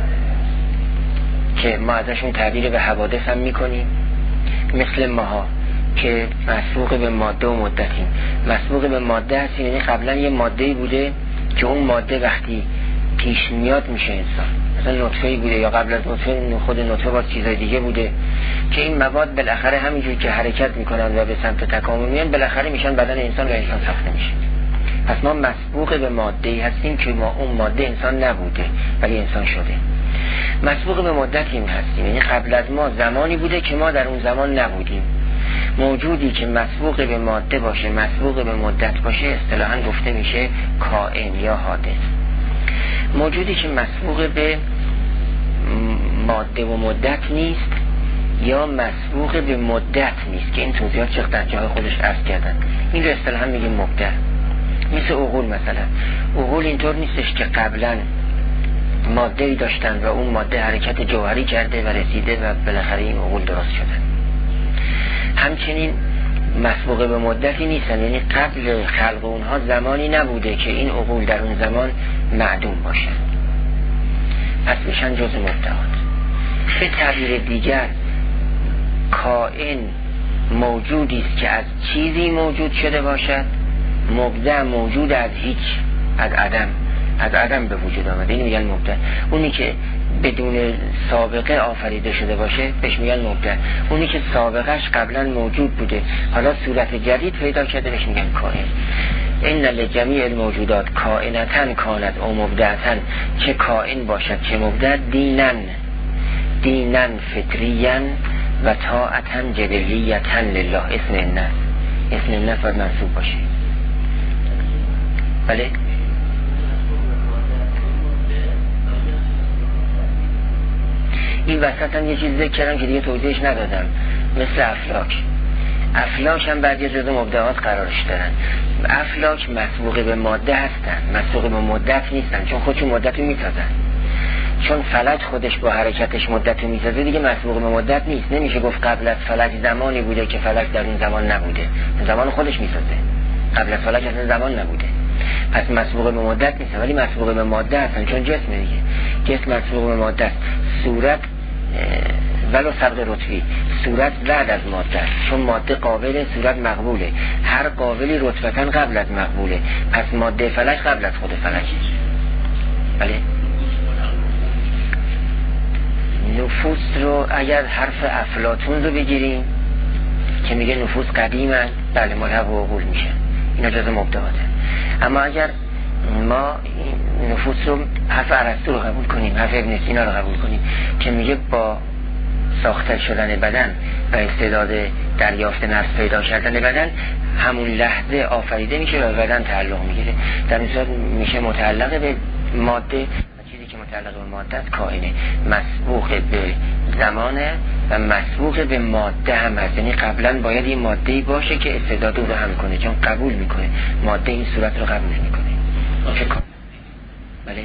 که ما ازشون تعبیر به حوادث هم میکنیم، مثل ماها که مسبوق به ماده و مدتیم. مسبوق به ماده هستیم یعنی قبلا یه ماده‌ای بوده که اون ماده وقتی پیش میاد میشه انسان، مثلا نطفه‌ای بوده یا قبل از نطفه خود نطفه با چیزای دیگه بوده که این مواد بالاخره همینجور که حرکت میکنن و به سمت تکامل میان بالاخره میشن بدن انسان و انسان ساخته میشه. پس ما مسبوق به ماده‌ای هستیم که ما اون ماده انسان نبوده ولی انسان شده. مسبوق به مدتی هستیم یعنی قبل از ما زمانی بوده که ما در اون زمان نبودیم. موجودی که مسبوق به ماده باشه مسبوق به مدت باشه اصطلاحاً گفته میشه کائن یا حادث. موجودی که مسبوق به ماده و مدت نیست یا مسبوق به مدت نیست که این توضیحات چقدر در جای خودش عرض کردن، این رو اصطلاحاً میگیم مبدع. مثل عقول مثلا، عقول اینطور نیستش که قبلاً ماده‌ای داشتن و اون ماده حرکت جوهری کرده و رسیده و بالاخره این عقول درست شدن. همچنین مسبوق به مدتی نیستن یعنی قبل خلق اونها زمانی نبوده که این عقول در اون زمان معدوم باشن، پس میشن جزء مبدعات. به تعبیر دیگر کائن موجودی است که از چیزی موجود شده باشد، مبدع موجود از هیچ، از عدم به وجود آمده، این میگن مبدع. اونی که بدون سابقه آفریده شده باشه بهش میگن مبدع. اونی که سابقهش قبلا موجود بوده حالا صورت جدید پیدا کرده بهش میگن کائن. ان لجمیع الموجودات کائنتن کانت او مبدعتن، چه کائن باشد چه مبدع، دینن فطریان و طاعتن جبلیتن لله. اسم الناس باید منصوب باشه. بله این وسط هم یه چیز ذکر کردم که دیگه توضیحش ندادم، مثل افلاک هم بعد یه جزء مبدعات قرارش دارن. افلاک مسبوق به ماده هستن، مسبوق به مدت نیستن، چون خودشون مدت رو میسازن. چون فلک خودش با حرکتش مدت رو میسازه دیگه مسبوق به مدت نیست. نمیشه گفت قبل از فلک زمانی بوده که فلک در اون زمان نبوده، زمان خودش میسازه، قبل از فلک اصلا زمان نبوده. پس مسبوق به مدت نیست ولی مسبوق به ماده هستن، چون جسم دیگه، جسم مسبوق به ماده است. صورت ولو سبق رتبی، صورت بعد از ماده است، چون ماده قابل صورت مقبوله، هر قابلی رتبتاً قبل از مقبوله، پس ماده فلک قبل از خود فلک. بله نفوس رو اگر حرف افلاطون رو بگیریم که میگه نفوس قدیمن، بله ملحق و عقول میشن، اینا جزء مبدعاته. اما اگر ما نفوس رو حرف ارسطو رو قبول کنیم، حرف ابن سینا رو قبول کنیم که میگه با ساخته شدن بدن و استعداد دریافت نفس پیدا کردن بدن همون لحظه آفریده میشه و بدن تعلق میگیره، در این صورت میشه متعلق به ماده و چیزی که متعلق به ماده است کائنه، مسبوق به زمانه و مسبوق به ماده هم هست. یعنی قبلا باید این ماده‌ای باشه که استعداد رو هم کنه، چون قبول میکنه ماده این صورت رو قبول میکنه. چه کار؟ بله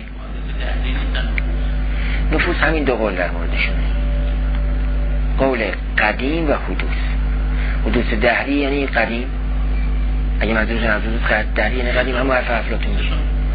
نفوس همین دو قول در موردشونه، قول قدیم و حدوث دهری یعنی قدیم، اگه منظورتون از حدوث دهری یعنی قدیم هم حرف افلاطون میشه.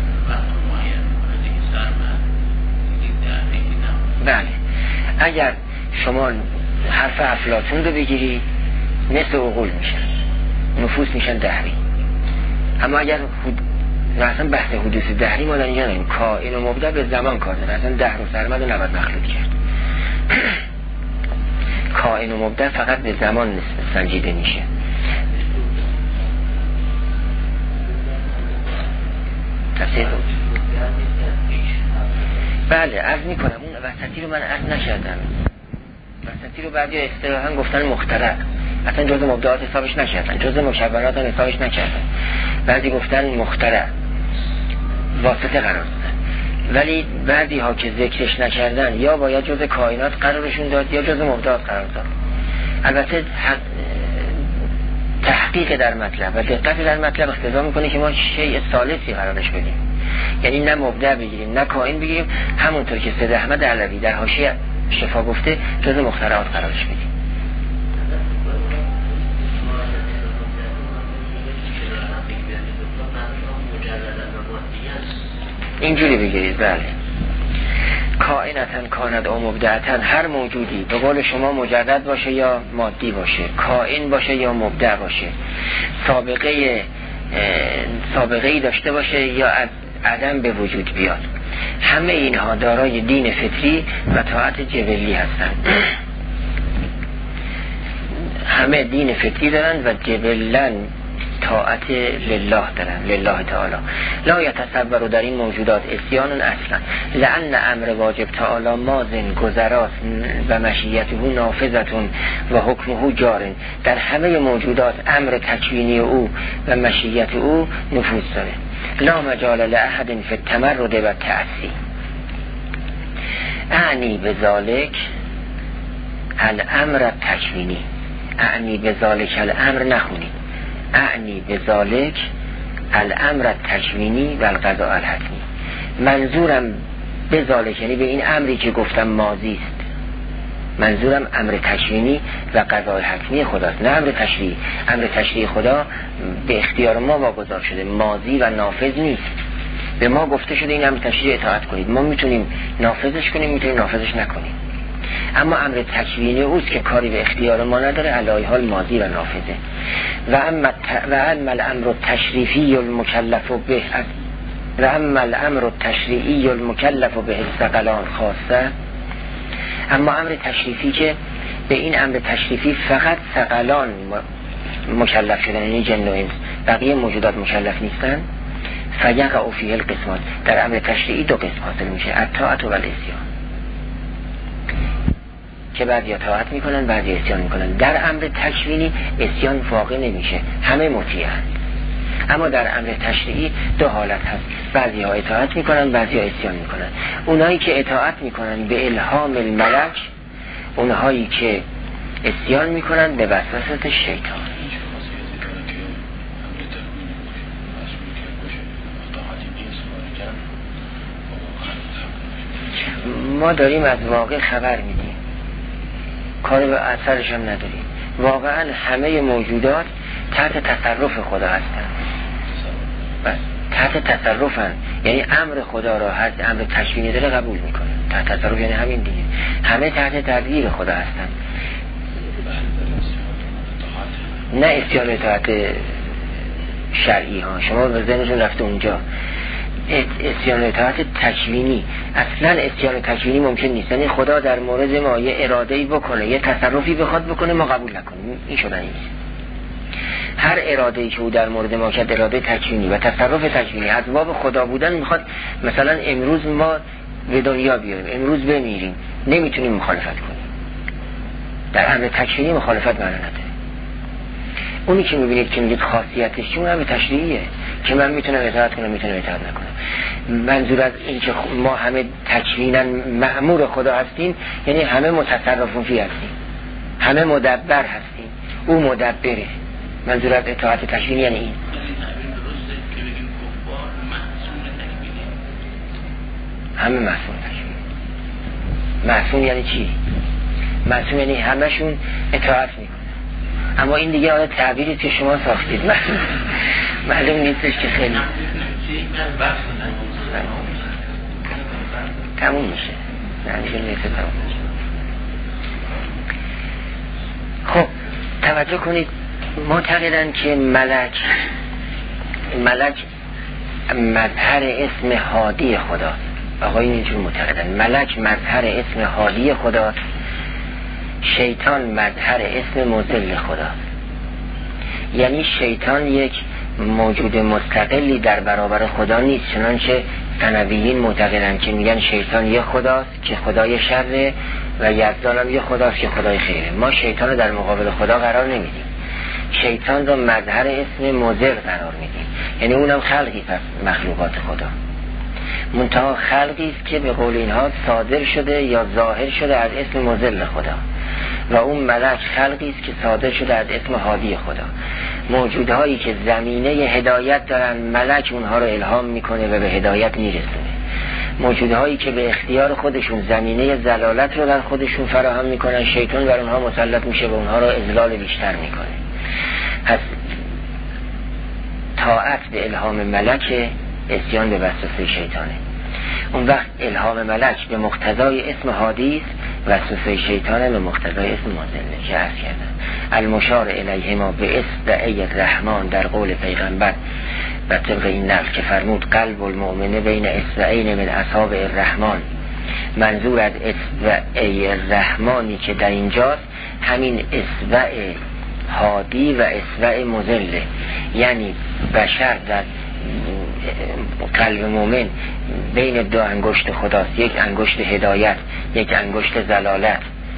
بله اگر شما حرف افلاطون رو بگیری نصف عقول میشن، نفوس میشن دهری. اما اگر اصلا بحث حدوث دهری ما در اینجا نمیم، کائن و مبدع به زمان کار داره، اصلا دهر و سرمد رو نباید مخلوط کرد. کائن و مبدع فقط به زمان سنجیده میشه. تفسیر بله عرض میکنم، اون وسطی رو من عرض نکردم. وسطی رو بعدی اصطلاحاً گفتن مخترع، اصلا جزء مبدعات حسابش نکردن، جزء مشبهات هم حسابش نکردن. بعضی گفتن مخترع واسطه قرار دادن، ولی بعضی ها که ذکرش نکردن یا باید جزء کائنات قرارشون داد یا جزء مبدعات قرار داد. البته تحقیق در مطلب و دقت در مطلب اقتضا میکنه که ما شیء ثالثی قرارش بدیم، یعنی نه مبدع بگیریم نه کائن بگیریم، همونطور که سید احمد علوی در حاشیه شفا گفته جزء مخترعات قرارش بدیم. اینجوری بگیرید بله. کائنتن کاند او مبدعتن، هر موجودی به قول شما مجرد باشه یا مادی باشه، کائن باشه یا مبدع باشه، سابقه‌ای داشته باشه یا از عدم به وجود بیاد، همه اینها دارای دین فطری و طاعت جبلی هستند. همه دین فطری دارند و جبلن طاعت لله دارن، لله تعالی. لا یتصور در این موجودات اسیان اصلا، لأن امر واجب تعالی مازن گذراست و مشیته نافذتون و حکمه جارن. در همه موجودات امر تکوینی او و مشیت او نفوذ داره. لا مجال لأحد فی التمرد و التأسی. اعنی بذالک الامر تکوینی، اعنی بذالک الامر نخونید، اعنی بذالک الامر تکوینی و القضاء الحتمی. منظورم بذالک یعنی به این امری که گفتم ماضی است، منظورم امر تکوینی و قضاء حتمی خداست، نه امر تشریعی. امر تشریعی خدا به اختیار ما واگذار شده، ماضی و نافذ نیست. به ما گفته شده این امر تشریعی اطاعت کنید، ما میتونیم نافذش کنیم میتونیم نافذش نکنیم. اما امر تکوینی اوست که کاری به اختیار ما نداره، علی حال ماضی و نافذه. و اما الامر التشریفی المکلف به و اما الامر التشریعی المکلف به الثقلان خاصه، اما امر تشریفی که به این امر تشریفی فقط ثقلان مکلف شدن، یعنی جن و انس، بقیه موجودات مکلف نیستن. فیقع فیه القسمات، در امر تشریعی دو قسم حاصل میشه، الطاعت و العصیان، که بعضی طاعت میکنن بعضی عصیان میکنن. در امر تکوینی عصیان واقع نمیشه، همه مطیعن. اما در امر تشریعی دو حالت هست، بعضی ها اطاعت میکنن بعضی ها عصیان میکنن. اونایی که اطاعت میکنن به الهام الملک، اونهایی که عصیان میکنن به وسوسه شیطان. ما داریم از واقع خبر میدیم، کار به اثرش هم نداریم. واقعا همه موجودات تحت تصرف خدا هستن، بس تحت تصرفن، یعنی امر خدا را هر امر تکوینی داره قبول میکنه. تحت تصرف یعنی همین دیگه، همه تحت تدبیر خدا هستن، نه اسیان اطاعت شرعی ها. شما به ذهنتون رفته اونجا اسیان اطاعت تکوینی. اصلا اسیان تکوینی ممکن نیست، یعنی خدا در مورد ما یه اراده‌ای بکنه، یه تصرفی بخواد بکنه ما قبول نکنیم، این شدنی نیست. هر اراده‌ای که او در مورد ما کرد اراده تکوینی و تصرف تکوینی از باب خدا بودن میخواد. مثلا امروز ما به دنیا بیاییم، امروز بمیریم، نمیتونیم مخالفت کنیم. در امر تکوینی مخالفت معنی نداره. اونی که میبینید که میگید خاصیتش اون هم تشریعیه که من میتونم اطاعت کنم میتونم اطاعت نکنم. منظور از این که ما همه تکوینا مأمور خدا هستیم یعنی همه متصرفون فی هستیم، همه مدبر هستیم، او مدبره. منظور از اطاعت تکوینی یعنی این. همه معصوم تکوینی. معصوم یعنی چی؟ معصوم یعنی همشون اطاعت میکنه. اما این دیگه آن تعبیری که شما ساختید معلوم نیستش که خیلی تموم میشه. نه نیست تموم میشه. خب توجه کنید، معتقدن که ملک مظهر اسم هادی خداست. آقایون اینجور معتقدن ملک مظهر اسم هادی خداست، شیطان مظهر اسم مضل خداست. یعنی شیطان یک موجود مستقلی در برابر خدا نیست، چنانچه ثنویین معتقدن که میگن شیطان یک خداست که خدای شره و یزدان هم یک خداست که خدای خیره. ما شیطان رو در مقابل خدا قرار نمیدیم، شیطان رو مظهر اسم مضل قرار میدیم، یعنی اونم خلقی پس مخلوقات خدا، منتها خلقی است که به قول اینها صادر شده یا ظاهر شده از اسم مضل خدا، و اون ملک خلقی است که صادر شده از اسم هادی خدا. موجودهایی که زمینه هدایت دارن ملک اونها رو الهام میکنه و به هدایت میرسونه. موجودهایی که به اختیار خودشون زمینه ضلالت رو در خودشون فراهم میکنن شیطان بر اونها مسلط میشه و اونها رو اضلال بیشتر میکنه. پس طاعت به الهام ملک، اسیان به وسوسه شیطانه. اون وقت الهام ملک به مقتضای اسم هادی است، وسوسه شیطانه به مقتضای اسم مضل که عرض کردن. المشار الیه ما به اصبعی الرحمن در قول پیغمبر و طبق این نقل که فرمود قلب المؤمنه بین اصبعین من اصابع الرحمن. منظور از اصبعی الرحمنی که در اینجاست همین اصبع هادی و اصبع مضله، یعنی بشر در قلب مومن بین دو انگشت خداست، یک انگشت هدایت، یک انگشت ضلالت،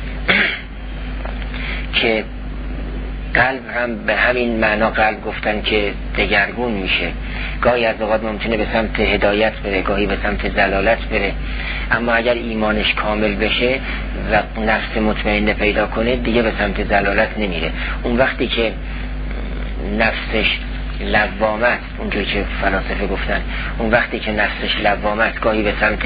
که قلب هم به همین معنا قلب گفتن که دگرگون میشه، گاهی از اوقات ممکنه به سمت هدایت بره، گاهی به سمت ضلالت بره. اما اگر ایمانش کامل بشه و نفس مطمئنه پیدا کنه دیگه به سمت ضلالت نمیره. اون وقتی که نفسش لوامه است، اونجوری که فلاسفه گفتن، اون وقتی که نفسش لوامه است گاهی به سمت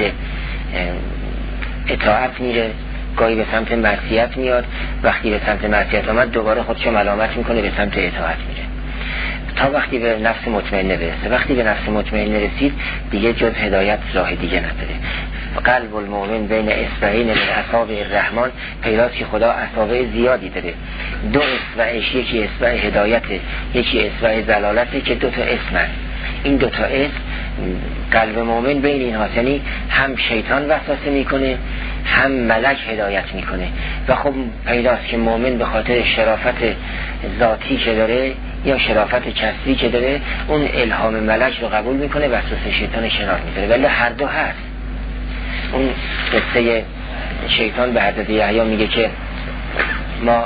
اطاعت میره، گاهی به سمت معصیت میاد. وقتی به سمت معصیت آمد دوباره خودشو ملامت میکنه، به سمت اطاعت میره، تا وقتی به نفس مطمئنه برسه. وقتی به نفس مطمئنه رسید دیگه جز هدایت راه دیگه نداره. قلب المؤمن بین اصبعین من اصابع الرحمن، پیداست که خدا اصابع زیادی داره، دو اصبعش، یکی اصبع هدایته یکی اصبع ضلالته که دو تا اسم هست. این دو تا اسم قلب مؤمن بین این هاست، یعنی هم شیطان وسوسه میکنه هم ملک هدایت میکنه. و خب پیداست که مؤمن به خاطر شرافت ذاتی که داره یا شرافت کسبی که داره اون الهام ملک رو قبول میکنه، وسوسه شیطان کنار میذاره. ولی هر دو هست. اون قصه شیطان به حضرت یحیی میگه که ما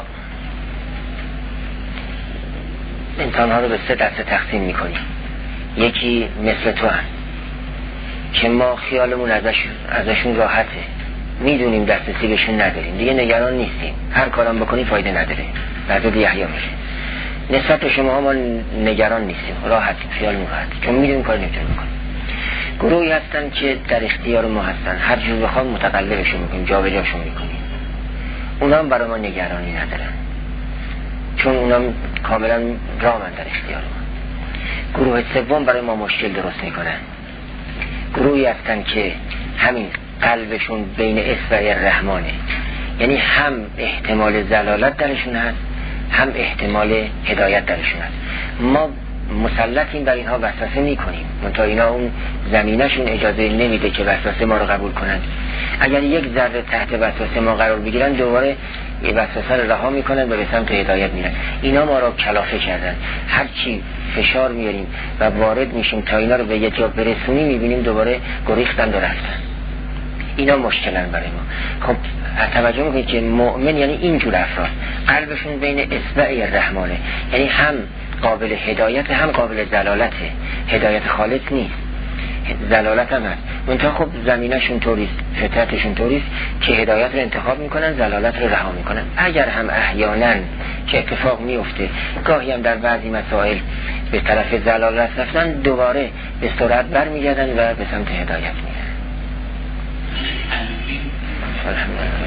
انسانها رو به 3 دسته تقسیم میکنیم. یکی مثل تو هست که ما خیالمون ازشون راحته، میدونیم دسترسی بهشون نداریم، دیگه نگران نیستیم، هر کارم بکنی فایده نداره. حضرت یحیی میگه نسبت به شما ما نگران نیستیم، راحتیم، خیالمون راحته، چون میدونیم کار نمیتونیم بکنیم. گروهی هستن که در اختیار ما هستن، هر جور بخوام متقلبشون میکنیم، جابجاشون میکنیم. اونا هم برای ما نگرانی ندارن، چون اونا هم کاملا رامن در اختیار ما. گروه سوم برای ما مشکل درست میکنن. گروهی هستن که همین قلبشون بین اصبع الرحمنه، یعنی هم احتمال ضلالت درشون هست هم احتمال هدایت درشون هست. ما مسلطیم بر اینها، وسوسه میکنیم، منتها اینا اون زمینشون اجازه نمیده که وسوسه ما رو قبول کنن. اگر یک ذره تحت وسوسه ما قرار بگیرن دوباره یه وسوسه رو رها میکنن و به سمت هدایت میرن. اینا ما رو کلافه کردن، هر چی فشار میاریم و وارد میشیم تا اینا رو به یه جا برسونیم میبینیم دوباره گریختن و رفتن. اینا مشکلن برای ما. خب توجه میکنید که مؤمن یعنی اینجور افراد، قلبشون بین اصبع الرحمنه، یعنی هم قابل هدایت هم قابل دلالته. هدایت خالص نیست، دلالت هم هست. منتها خب زمینشون طوریست، فطرتشون طوریست که هدایت رو انتخاب میکنن، دلالت رو رها میکنن. اگر هم احیانا که اتفاق میفته گاهی هم در بعضی مسائل به طرف دلالت رفتن، دوباره به سرعت برمیگردن و به سمت هدایت میرن.